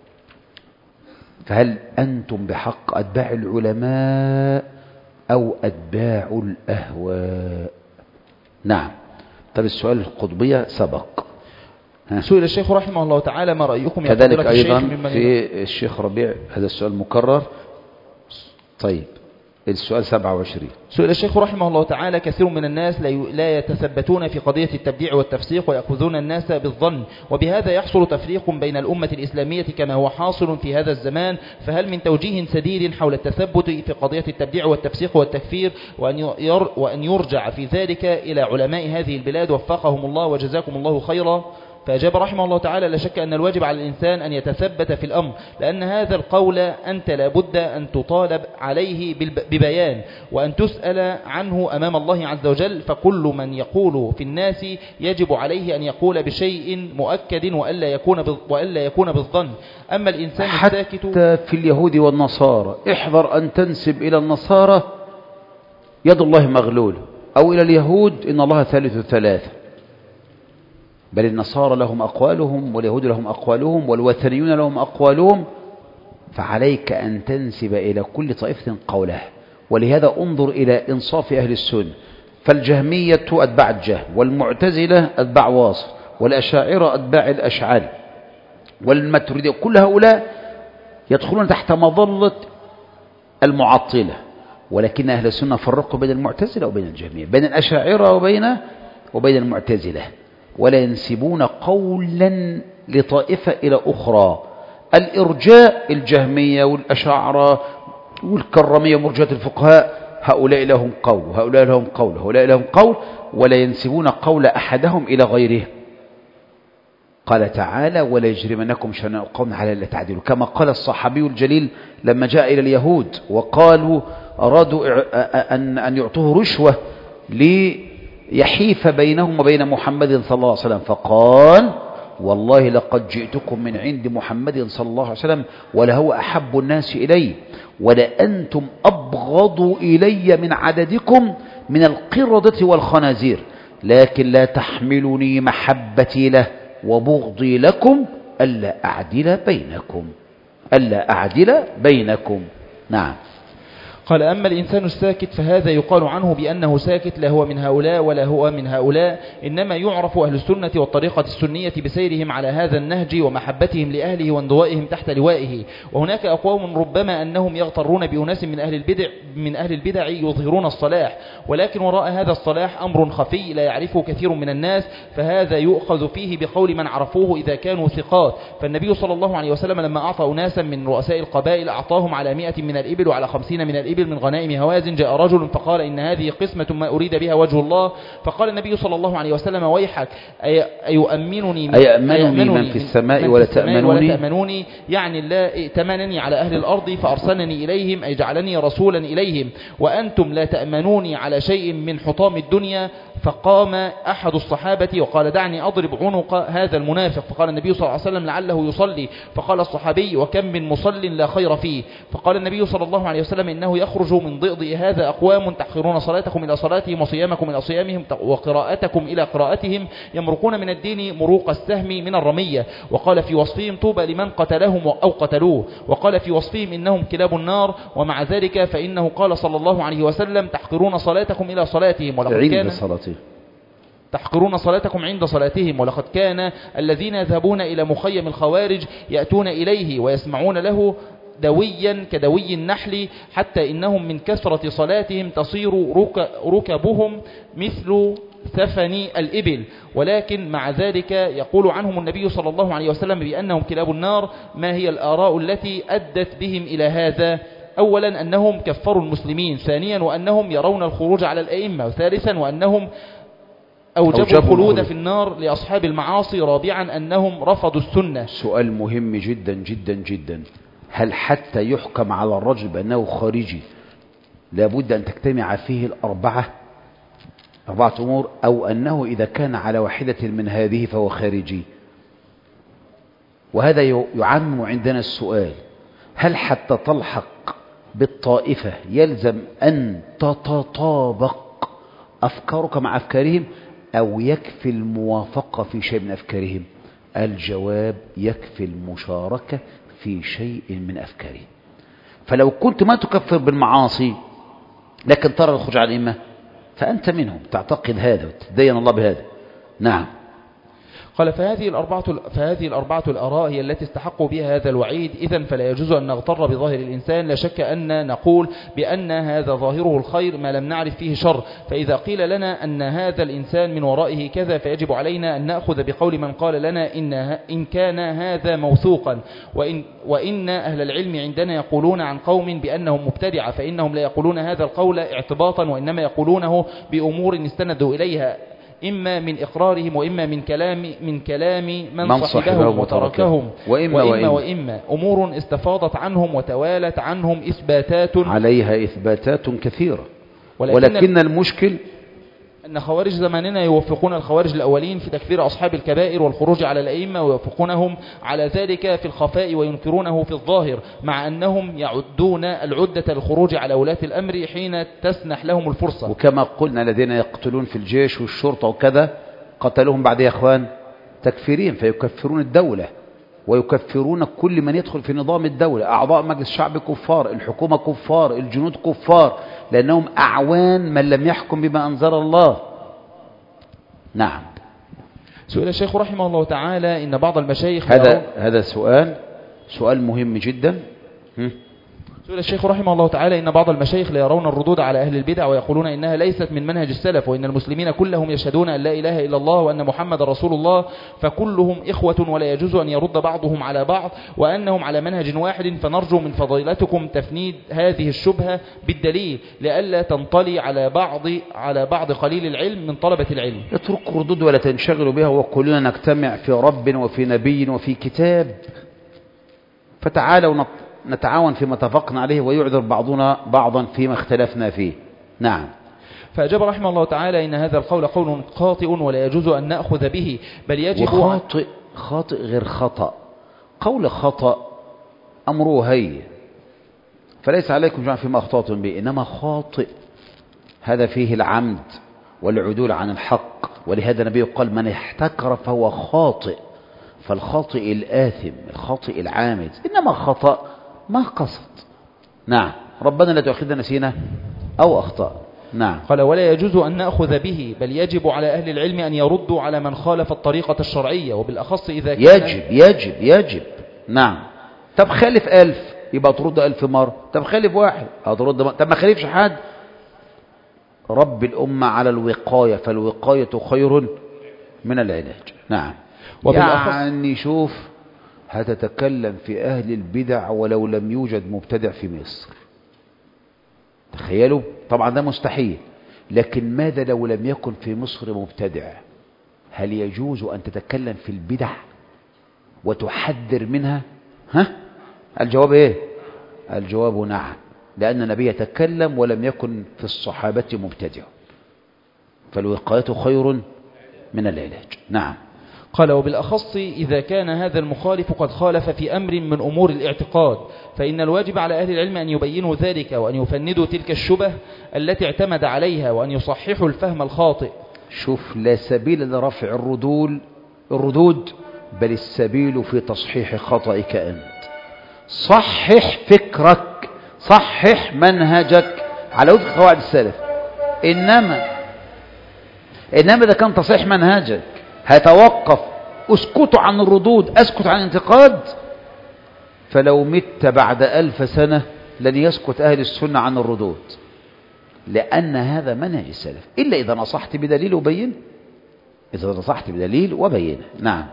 فهل أنتم بحق أتباع العلماء أو أتباع الأهواء؟ نعم. طب السؤال القطبية سبق. سئل الشيخ رحمه الله تعالى: ما رأيكم كذلك أيضا في الشيخ ربيع هذا السؤال مكرر. طيب السؤال سبعة وعشرين. سئل الشيخ رحمه الله تعالى: كثير من الناس لا يتثبتون في قضية التبديع والتفسيق ويأخذون الناس بالظن، وبهذا يحصل تفريق بين الأمة الإسلامية كما هو حاصل في هذا الزمان، فهل من توجيه سديد حول التثبت في قضية التبديع والتفسيق والتكفير، وأن يرجع في ذلك إلى علماء هذه البلاد وفقهم الله وجزاكم الله خيرا؟ فأجاب رحمه الله تعالى: لا شك أن الواجب على الإنسان أن يتثبت في الأمر، لأن هذا القول أنت لابد أن تطالب عليه ببيان وأن تسأل عنه أمام الله عز وجل، فكل من يقول في الناس يجب عليه أن يقول بشيء مؤكد وألا يكون وألا يكون بالظن. أما الإنسان الساكت حتى في اليهود والنصارى احذر أن تنسب إلى النصارى يد الله مغلول، أو إلى اليهود إن الله ثالث ثلاثة، بل النصارى لهم أقوالهم واليهود لهم أقوالهم والوثنيون لهم أقوالهم، فعليك أن تنسب إلى كل طائفة قولها. ولهذا انظر إلى إنصاف أهل السنة، فالجهمية أتباع الجهم، والمعتزلة أتباع واصف، والأشاعرة أتباع الأشعري، والماتريدية، كل هؤلاء يدخلون تحت مظلة المعطلة. ولكن أهل السنة فرقوا بين المعتزلة وبين الجهمية، بين الأشاعرة وبين وبين المعتزلة، ولا ينسبون قولا لطائفة إلى أخرى. الإرجاء الجهمية والأشاعرة والكرمية ومرجئة الفقهاء هؤلاء لهم قول وهؤلاء لهم قول وهؤلاء لهم قول، ولا ينسبون قول أحدهم إلى غيره. قال تعالى: ولا يجرمنكم شنآن قوم على ألا تعدلوا، كما قال الصحابي الجليل لما جاء إلى اليهود وقالوا أرادوا أن أن يعطوه رشوة ليحيف بينهم وبين محمد صلى الله عليه وسلم، فقال: والله لقد جئتكم من عند محمد صلى الله عليه وسلم ولهو أحب الناس إلي، ولأنتم أبغضوا إلي من عددكم من القردة والخنازير، لكن لا تحملني محبتي له وبغضي لكم ألا أعدل بينكم ألا أعدل بينكم. نعم. قال: أما الإنسان الساكت فهذا يقال عنه بأنه ساكت، لا هو من هؤلاء ولا هو من هؤلاء، إنما يعرف أهل السنة والطريقة السنية بسيرهم على هذا النهج ومحبتهم لأهله وانضوائهم تحت لوائه. وهناك أقوام ربما أنهم يغترون بأناس من أهل البدع من أهل البدع يظهرون الصلاح، ولكن وراء هذا الصلاح أمر خفي لا يعرفه كثير من الناس، فهذا يؤخذ فيه بقول من عرفوه إذا كانوا ثقات. فالنبي صلى الله عليه وسلم لما أعطى أناسا من رؤساء القبائل أعطاهم على مئة من الإبل وعلى خمسين من الإبل من غنائم هوازن. جاء رجل فقال: إن هذه قسمة ما أريد بها وجه الله. فقال النبي صلى الله عليه وسلم: ويحك، أيؤمنني أيأمنني من في السماء ولا تأمنوني, ولا تأمنوني يعني لا ائتمنني على أهل الأرض فأرسلني إليهم، أي جعلني رسولا إليهم، وأنتم لا تأمنوني على شيء من حطام الدنيا. فقام أحد الصحابة وقال: دعني أضرب عنق هذا المنافق. فقال النبي صلى الله عليه وسلم: لعله يصلي. فقال الصحابي: وكم من مصل لا خير فيه. فقال النبي صلى الله عليه وسلم: إنه يخرج من ضئض هذا أقوام تحقرون صلاتكم إلى صلاتهم وصيامكم إلى صيامهم وقراءتكم إلى قراءتهم، يمرقون من الدين مروق السهم من الرمية. وقال في وصفهم: طوبى لمن قتلهم أو قتلوه. وقال في وصفهم: إنهم كلاب النار. ومع ذلك فإنه قال صلى الله عليه وسلم: تحقرون صلاتكم إلى صلاتهم ولقد كان تحقرون صلاتكم عند صلاتهم ولقد كان الذين يذهبون إلى مخيم الخوارج يأتون إليه ويسمعون له دويا كدوي النحل، حتى إنهم من كثرة صلاتهم تصير ركبهم مثل ثفن الإبل. ولكن مع ذلك يقول عنهم النبي صلى الله عليه وسلم بأنهم كلاب النار. ما هي الآراء التي أدت بهم إلى هذا؟ أولا أنهم كفروا المسلمين، ثانيا وأنهم يرون الخروج على الأئمة، وثالثا وأنهم أوجبوا الخلود في النار لأصحاب المعاصي، رابعا أنهم رفضوا السنة. سؤال مهم جدا جدا جدا: هل حتى يحكم على الرجل بأنه خارجي لابد أن تجتمع فيه الأربعة أربعة أمور، أو أنه إذا كان على واحدة من هذه فهو خارجي؟ وهذا يعمم عندنا السؤال: هل حتى تلحق بالطائفة يلزم أن تتطابق أفكارك مع أفكارهم، أو يكفي الموافقة في شيء من أفكارهم؟ الجواب: يكفي المشاركة في شيء من أفكارهم. فلو كنت ما تكفر بالمعاصي لكن ترى الخروج على الأئمة فأنت منهم، تعتقد هذا وتدين الله بهذا. نعم. قال: فهذه الأربعة, فهذه الأربعة الآراء هي التي استحقوا بها هذا الوعيد. إذن فلا يجوز أن نغتر بظاهر الإنسان. لا شك أن نقول بأن هذا ظاهره الخير ما لم نعرف فيه شر. فإذا قيل لنا أن هذا الإنسان من ورائه كذا فيجب علينا أن نأخذ بقول من قال لنا إن, إن كان هذا موثوقا. وإن, وإن أهل العلم عندنا يقولون عن قوم بأنهم مبتدعة، فإنهم لا يقولون هذا القول اعتباطا، وإنما يقولونه بأمور استندوا إليها، إما من إقرارهم وإما من كلام من كلام من, من صحبهم وتركهم، وإما, وإما, وإما أمور استفاضت عنهم وتوالت عنهم إثباتات عليها إثباتات كثيرة. ولكن, ولكن المشكل أن خوارج زماننا يوفقون الخوارج الأولين في تكفير أصحاب الكبائر والخروج على الأئمة، ويوفقونهم على ذلك في الخفاء وينكرونه في الظاهر، مع أنهم يعدون العدة للخروج على ولاة الأمر حين تسنح لهم الفرصة. وكما قلنا الذين يقتلون في الجيش والشرطة وكذا قتلوهم بعد يا أخوان تكفيرين، فيكفرون الدولة ويكفرون كل من يدخل في نظام الدولة. أعضاء مجلس الشعب كفار، الحكومة كفار، الجنود كفار، لأنهم أعوان من لم يحكم بما أنزل الله. نعم. سئل الشيخ رحمه الله تعالى إن بعض المشايخ هذا هذا سؤال سؤال مهم جدا. سئل الشيخ رحمه الله تعالى إن بعض المشايخ لا يرون الردود على أهل البدع ويقولون إنها ليست من منهج السلف، وإن المسلمين كلهم يشهدون أن لا إله إلا الله وأن محمد رسول الله، فكلهم إخوة ولا يجوز أن يرد بعضهم على بعض، وأنهم على منهج واحد، فنرجو من فضيلتكم تفنيد هذه الشبهة بالدليل لئلا تنطلي على بعض على بعض قليل العلم من طلبة العلم. اتركوا الردود ولا تنشغلوا بها، وكلنا نجتمع في رب وفي نبي وفي كتاب، فتعالوا نط... نتعاون فيما اتفقنا عليه ويعذر بعضنا بعضا فيما اختلفنا فيه. نعم. فأجاب رحمه الله تعالى إن هذا القول قول خاطئ ولا يجوز أن نأخذ به، بل يجب خاطئ خاطئ غير خطأ. قول خطأ أمره هي، فليس عليكم جمع فيما أخطأتم به، إنما خاطئ هذا فيه العمد والعدول عن الحق، ولهذا النبي قال من احتكر فهو خاطئ، فالخاطئ الآثم الخاطئ العامد، إنما خطأ ما قصد. نعم. ربنا لا تؤاخذنا نسينا أو أخطأ. نعم. قال ولا يجوز أن نأخذ به، بل يجب على أهل العلم أن يردوا على من خالف الطريقة الشرعية، وبالأخص إذا كان يجب يجب يجب. نعم. طب خالف ألف يبقى ترد ألف مرة، طب خالف واحد هترد مرة. طب ما خالفش حد. رب الأمة على الوقاية، فالوقاية خير من العلاج. نعم. يعني شوف، هتتكلم في أهل البدع ولو لم يوجد مبتدع في مصر. تخيلوا، طبعا ده مستحيل، لكن ماذا لو لم يكن في مصر مبتدع؟ هل يجوز أن تتكلم في البدع وتحذر منها؟ ها؟ الجواب ايه؟ الجواب نعم، لأن النبي يتكلم ولم يكن في الصحابة مبتدع، فالوقاية خير من العلاج. نعم. قال وبالأخص إذا كان هذا المخالف قد خالف في أمر من أمور الاعتقاد، فإن الواجب على أهل العلم أن يبينوا ذلك وأن يفندوا تلك الشبه التي اعتمد عليها، وأن يصححوا الفهم الخاطئ. شوف، لا سبيل لرفع الردود الردود بل السبيل في تصحيح خطئك أنت. صحح فكرك، صحح منهجك على وفق قواعد السلف. إنما إنما إذا كان تصحيح منهجك هيتوقف اسكتوا عن الردود، اسكت عن الانتقاد، فلو مت بعد ألف سنة لن يسكت أهل السنة عن الردود، لأن هذا منهج السلف، إلا إذا نصحت بدليل وبين، إذا نصحت بدليل وبين. نعم.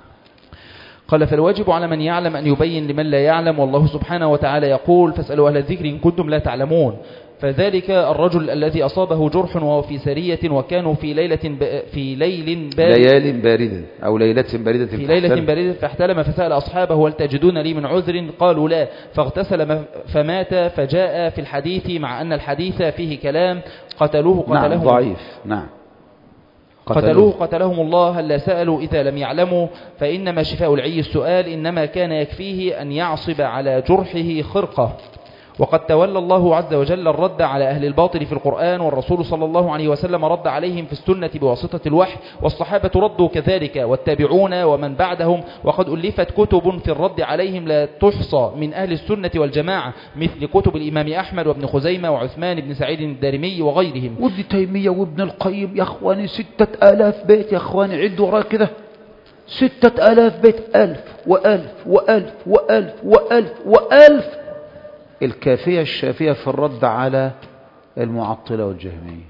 قال فالواجب على من يعلم أن يبين لمن لا يعلم، والله سبحانه وتعالى يقول فاسألوا أهل الذكر إن كنتم لا تعلمون. فذلك الرجل الذي أصابه جرح وهو في سرية وكانوا في ليلة ب... في ليل بارد ليال باردة أو ليلة باردة في ليلة باردة فاحتلم، فسأل أصحابه هل تجدون لي من عذر؟ قالوا لا، فاغتسل فمات. فجاء في الحديث مع أن الحديث فيه كلام قتلوه قتلهم نعم ضعيف. نعم. قتلوه قتلهم الله هل لا سألوا إذا لم يعلموا، فإنما شفاء العي السؤال، إنما كان يكفيه أن يعصب على جرحه خرقة. وقد تولى الله عز وجل الرد على أهل الباطل في القرآن، والرسول صلى الله عليه وسلم رد عليهم في السنة بواسطة الوحي، والصحابة ردوا كذلك والتابعون ومن بعدهم، وقد ألفت كتب في الرد عليهم لا تحصى من أهل السنة والجماعة، مثل كتب الإمام أحمد وابن خزيمة وعثمان بن سعيد الدارمي وغيرهم، وابن تيمية وابن القيم. يا أخواني ستة آلاف بيت، يا أخواني عدوا وراء كده، ستة آلاف بيت، ألف وألف وألف وألف وألف وألف. الكافية الشافية في الرد على المعطلة والجهمية.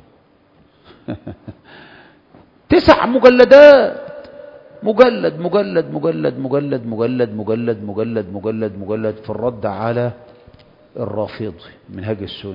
تسع مجلدات، مجلد مجلد مجلد مجلد مجلد مجلد مجلد مجلد مجلد في الرد على الرافضي منهج السنة.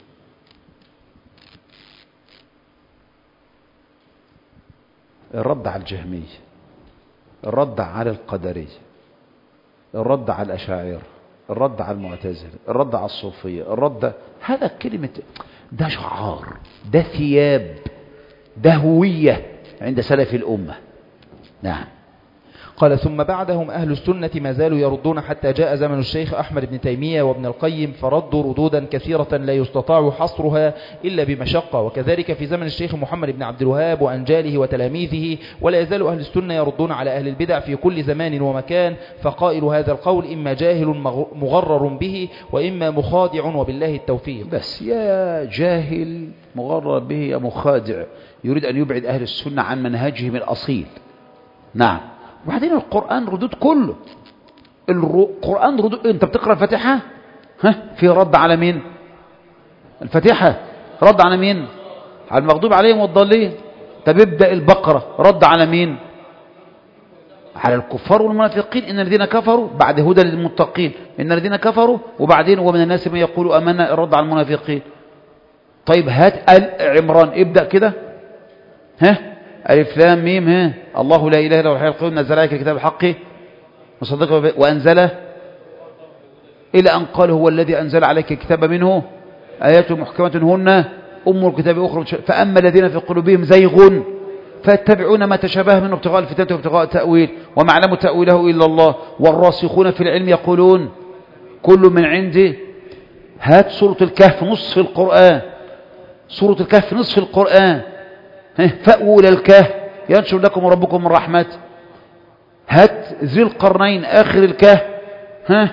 الرد على الجهمية، الرد على القدرية، الرد على الأشاعرة، الرد على المعتزلة، الرد على الصوفية، الرد. هذا كلمة، ده شعار، ده ثياب، ده هوية عند سلف الأمة. نعم. قال ثم بعدهم أهل السنة ما زالوا يردون حتى جاء زمن الشيخ أحمد بن تيمية وابن القيم فردوا ردودا كثيرة لا يستطاع حصرها إلا بمشقة، وكذلك في زمن الشيخ محمد بن عبد الوهاب وأنجاله وتلاميذه، ولا يزال أهل السنة يردون على أهل البدع في كل زمان ومكان. فقائل هذا القول إما جاهل مغرر به وإما مخادع وبالله التوفيق. بس يا جاهل مغرر به يا مخادع يريد أن يبعد أهل السنة عن منهجهم الأصيل. نعم. وبعدين القرآن ردود كله، القرآن ردود. انت بتقرأ الفاتحة ها في رد على مين؟ الفاتحة رد على مين؟ على المغضوب عليهم والضالين. طب ابدأ البقرة رد على مين؟ على الكفار والمنافقين. إن الذين كفروا بعد هدى للمتقين، إن الذين كفروا وبعدين ومن الناس من يقول أمنا الرد على المنافقين. طيب هات آل عمران ابدأ كده ها ألف لام ميم ها الله لا إله إلا هو الحي القيوم نزل عليك الكتاب الحق مصدقا وأنزله إلى أن قال هو الذي أنزل عليك الكتاب منه آيات محكمات هن أم الكتاب أخرى. فأما الذين في قلوبهم زيغ فاتبعون ما تشابه منه ابتغاء الفتنة وابتغاء التأويل وما علم تأويله إلا الله والراسخون في العلم يقولون كل من عندي. هات سورة الكهف نصف القرآن، سورة الكهف نصف القرآن فأووا إلى الكهف ينشر لكم ربكم من رحمته. هات ذي القرنين آخر الكهف ها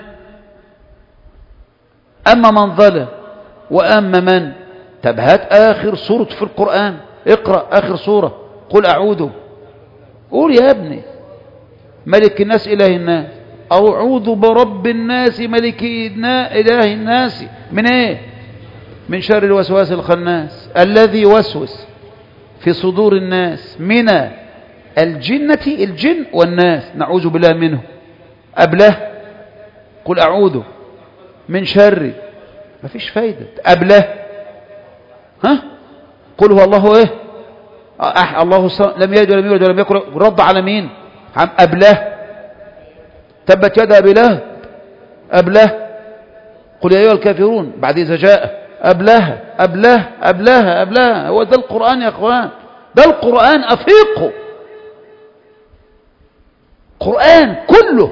أما من ظلم وأما من. طب هات آخر سورة في القرآن اقرأ آخر سورة قل أعوذ. قول يا ابني ملك الناس إله الناس أو أعوذ برب الناس ملك إله الناس من إيه؟ من شر الوسواس الخناس الذي يوسوس في صدور الناس من الجنة الجن والناس نعوذ بالله منه. أبله قل أعوذ من شر ما فيش فايدة. أبله ها قل هو الله إيه أح الله لم يلد ولم يولد ولم يكن رد على مين؟ عم أبله تبت يد أبي لهب أبله قل يا أيها الكافرون بعد إذا جاء أبله أبله أبله أبله. هو ده القرآن يا أخوان، ده القرآن أفيقه. قرآن كله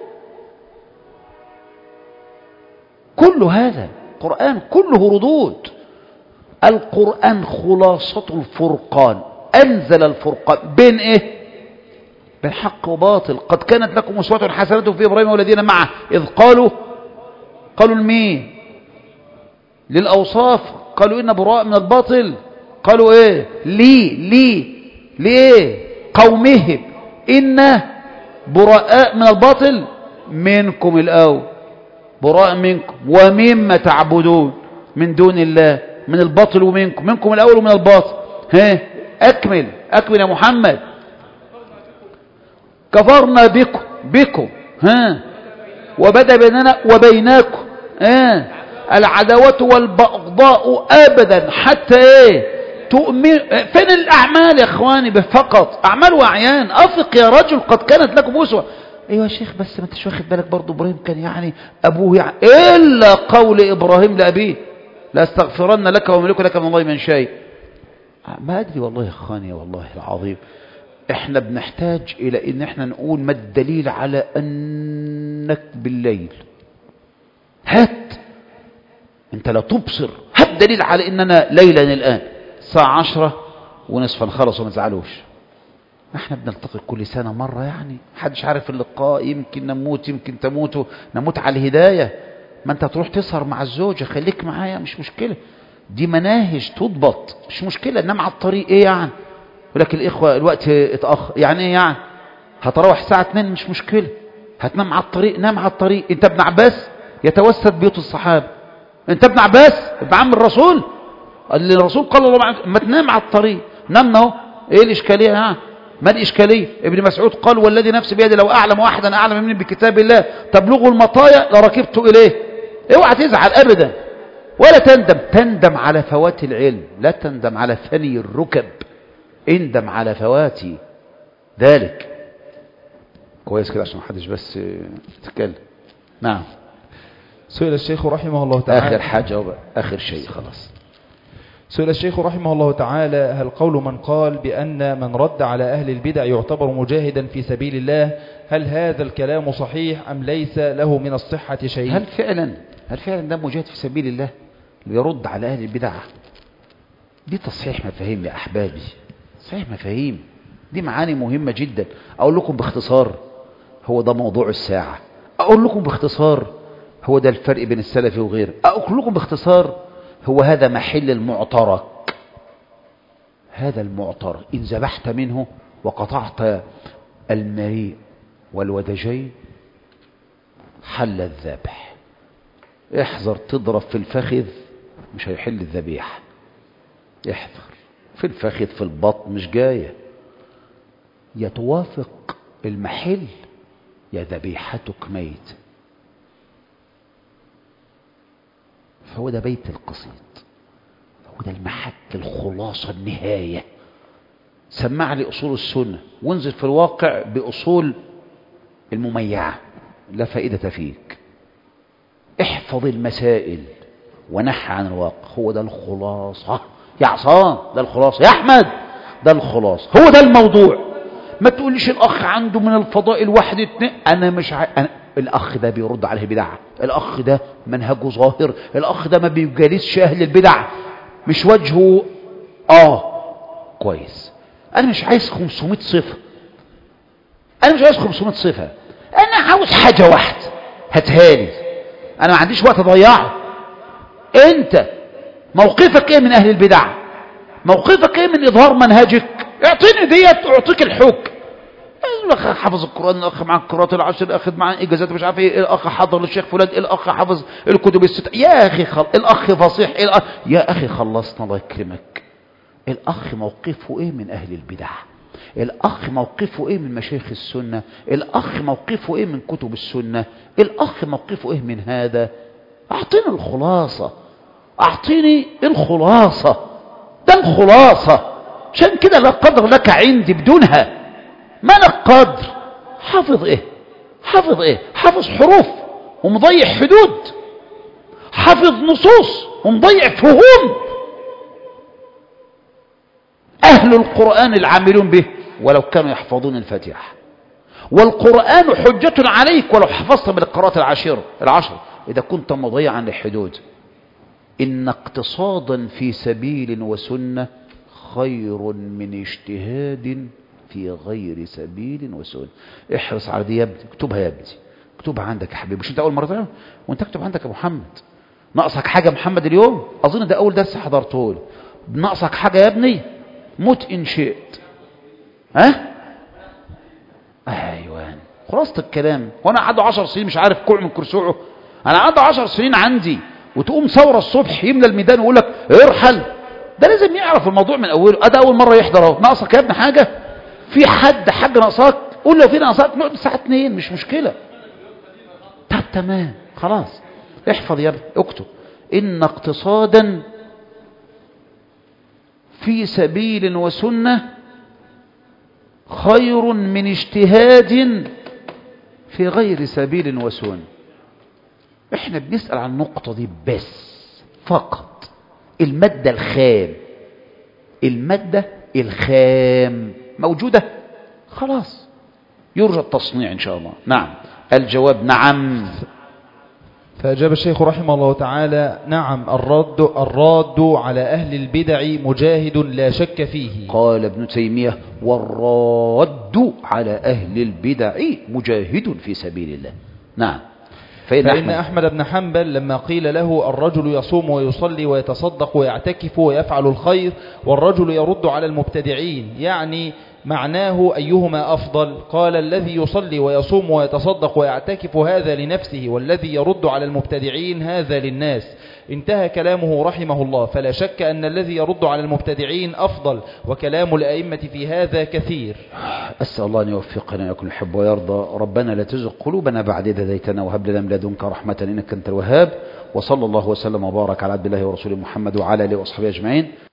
كله هذا قرآن كله ردود. القرآن خلاصة الفرقان. أنزل الفرقان بين إيه؟ بين حق وباطل. قد كانت لكم أسوة حسنة في إبراهيم والذين معه إذ قالوا قالوا المين للأوصاف قالوا إن براء من الباطل. قالوا إيه لي لي ليه قومهم إن براء من الباطل منكم الأول براء منكم ومما تعبدون من دون الله من الباطل ومنكم منكم الأول ومن الباطل. ها أكمل أكمل يا محمد. كفرنا بكم بكم ها وبدأ بيننا وبيناكم ها العداوة والبغضاء أبدا حتى إيه تؤمن. فين الأعمال يا إخواني فقط أعمال وأعيان. أفق يا رجل قد كانت لكم أسوة. أيوة يا شيخ بس ما انتش واخد بالك برضو إبراهيم كان يعني أبوه يعني إلا قول إبراهيم لأبيه لا استغفرن لك وملك لك من الله من شيء. ما أدري والله يا إخواني والله العظيم إحنا بنحتاج إلى إن إحنا نقول ما الدليل على أنك بالليل. هات أنت لا تبصر هات دليل على أننا ليلا الآن الساعة عشرة ونصفا خلص وما تزعلوش. احنا بنلتقي كل سنة مرة يعني محدش عارف اللقاء يمكن نموت يمكن تموتوا نموت على الهداية. ما انت تروح تسهر مع الزوجة خليك معايا مش مشكلة. دي مناهج تضبط مش مشكلة. انما على الطريق ايه يعني ولكن الإخوة الوقت اتأخر يعني ايه يعني هتروح الساعة اتنين مش مشكلة. هتنام على الطريق نام على الطريق. انت ابن عباس يتوسد بيوت الصحابة. انت ابن عباس ابن عم الرسول اللي الرسول قال الله ما تنام على الطريق نام اهو. ايه الاشكالية يعني ما الإشكالية؟ ابن مسعود قال والذي نفسي بيدي لو أعلم واحدا أعلم مني بكتاب الله تبلغ المطايا لركبت إليه. اوعى تزعل أبدا ولا تندم. تندم على فوات العلم لا تندم على ثني الركب. اندم على فواتي ذلك. كويس كده عشان محدش بس يتكلم. نعم. سئل الشيخ رحمه الله تعالى آخر حاجة وبقى. آخر شيء خلاص. سئل الشيخ رحمه الله تعالى: هل قول من قال بأن من رد على أهل البدع يعتبر مجاهدا في سبيل الله، هل هذا الكلام صحيح أم ليس له من الصحة شيء؟ هل فعلا هل فعلا ده مجاهد في سبيل الله بيرد على أهل البدع؟ دي تصحيح مفاهيم يا أحبابي، تصحيح مفاهيم، دي معاني مهمة جدا. أقول لكم باختصار، هو ده موضوع الساعة. أقول لكم باختصار، هو ده الفرق بين السلف وغيره. أقول لكم باختصار، هو هذا محل المعترك. هذا المعترك إن ذبحت منه وقطعت المريء والودجين حل الذبح. احذر تضرب في الفخذ، مش هيحل الذبيحة. احذر في الفخذ، في البطن، مش جاية. يا توافق المحل يا ذبيحتك ميت. فهو ده بيت القصيد، هو ده المحك، الخلاصة، النهاية. سمع لي أصول السنة وانزل في الواقع بأصول المميعة، لا فائدة فيك. احفظ المسائل ونحى عن الواقع. هو ده الخلاصة يا عصام، ده الخلاصة يا أحمد، ده الخلاصة، هو ده الموضوع. ما تقوليش الأخ عنده من الفضائل واحد اتنين. أنا مش ع... أنا... الأخ ده بيرد عليه بدع، الأخ ده منهجه ظاهر، الأخ ده ما بيجالسش أهل البدع، مش وجهه آه كويس. أنا مش عايز خمسمائة صفة، أنا مش عايز خمسمائة صفة، أنا عاوز حاجة واحدة هاتها لي، أنا ما عنديش وقت أضيعه. أنت موقفك إيه من أهل البدع؟ موقفك إيه من إظهار منهجك؟ اعطيني ديت أعطيك الحكم. الأخ حفظ القرآن، الأخ مع القراءات العشر، الأخ مع إجازات مش عارف إيه، الأخ حضر للشيخ فلان، الأخ حفظ الكتب الست. يا أخي خل... الأخ فصيح، الأخ... يا أخي خلصنا الله يكرمك. الأخ موقفه إيه من أهل البدع؟ الأخ موقفه إيه من مشايخ السنة؟ الأخ موقفه إيه من كتب السنة؟ الأخ موقفه إيه من هذا؟ أعطيني الخلاصة، أعطيني الخلاصة، ده الخلاصة. عشان كده لا قدر لك عندي بدونها. ما لك قدر. حافظ إيه؟ حافظ إيه؟ حافظ حروف ومضيع حدود، حافظ نصوص ومضيع فهوم. أهل القرآن العاملون به ولو كانوا يحفظون الفاتحة، والقرآن حجة عليك ولو حفظت بالقراءات العشر العشر إذا كنت مضيعا للحدود. إن اقتصادا في سبيل وسنة خير من اجتهاد في غير سبيل وسنة. احرص على دي يا ابني، اكتبها يا ابني، اكتبها عندك يا حبيبي. مش انت اول مرة تعمل وانت اكتب عندك يا محمد. ناقصك حاجة محمد اليوم؟ اظن ده اول درس حضرته لي. ناقصك حاجة يا ابني؟ مت ان شئت. ها ايوان خلاصة الكلام. وانا عنده عشر سنين مش عارف كوع من كرسوعه؟ انا عنده عشر سنين عندي وتقوم ثورة الصبح يملى الميدان ويقول لك ارحل؟ ده لازم يعرف الموضوع من اوله. ده اول مرة يحضر اهو. ناقصك يا ابني حاجة؟ في حد حاجة ناقصاك؟ قول له في ناقصاك نقعد الساعة اتنين، مش مشكلة. طب تمام خلاص. احفظ يا ابني، اكتب. ان اقتصادا في سبيل وسنة خير من اجتهاد في غير سبيل وسنة. احنا بنسأل عن النقطة دي بس فقط. المادة الخام، المادة الخام موجودة خلاص، يرجى التصنيع إن شاء الله. نعم. الجواب نعم. فأجاب الشيخ رحمه الله تعالى: نعم، الرد الراد على أهل البدع مجاهد لا شك فيه. قال ابن تيمية: والراد على أهل البدع مجاهد في سبيل الله. نعم. فإن, فإن أحمد بن حنبل لما قيل له الرجل يصوم ويصلي ويتصدق ويعتكف ويفعل الخير والرجل يرد على المبتدعين، يعني معناه أيهما أفضل؟ قال: الذي يصلي ويصوم ويتصدق ويعتكف هذا لنفسه، والذي يرد على المبتدعين هذا للناس. انتهى كلامه رحمه الله. فلا شك أن الذي يرد على المبتدعين أفضل، وكلام الأئمة في هذا كثير. أسأل الله أن يوفقنا ويكون يحب ويرضى. ربنا لا تزغ قلوبنا بعد إذ هديتنا وهب لنا من لدنك رحمة إنك أنت الوهاب. وصلى الله وسلم وبارك على عبد الله ورسوله محمد وعلى آله وصحبه أجمعين.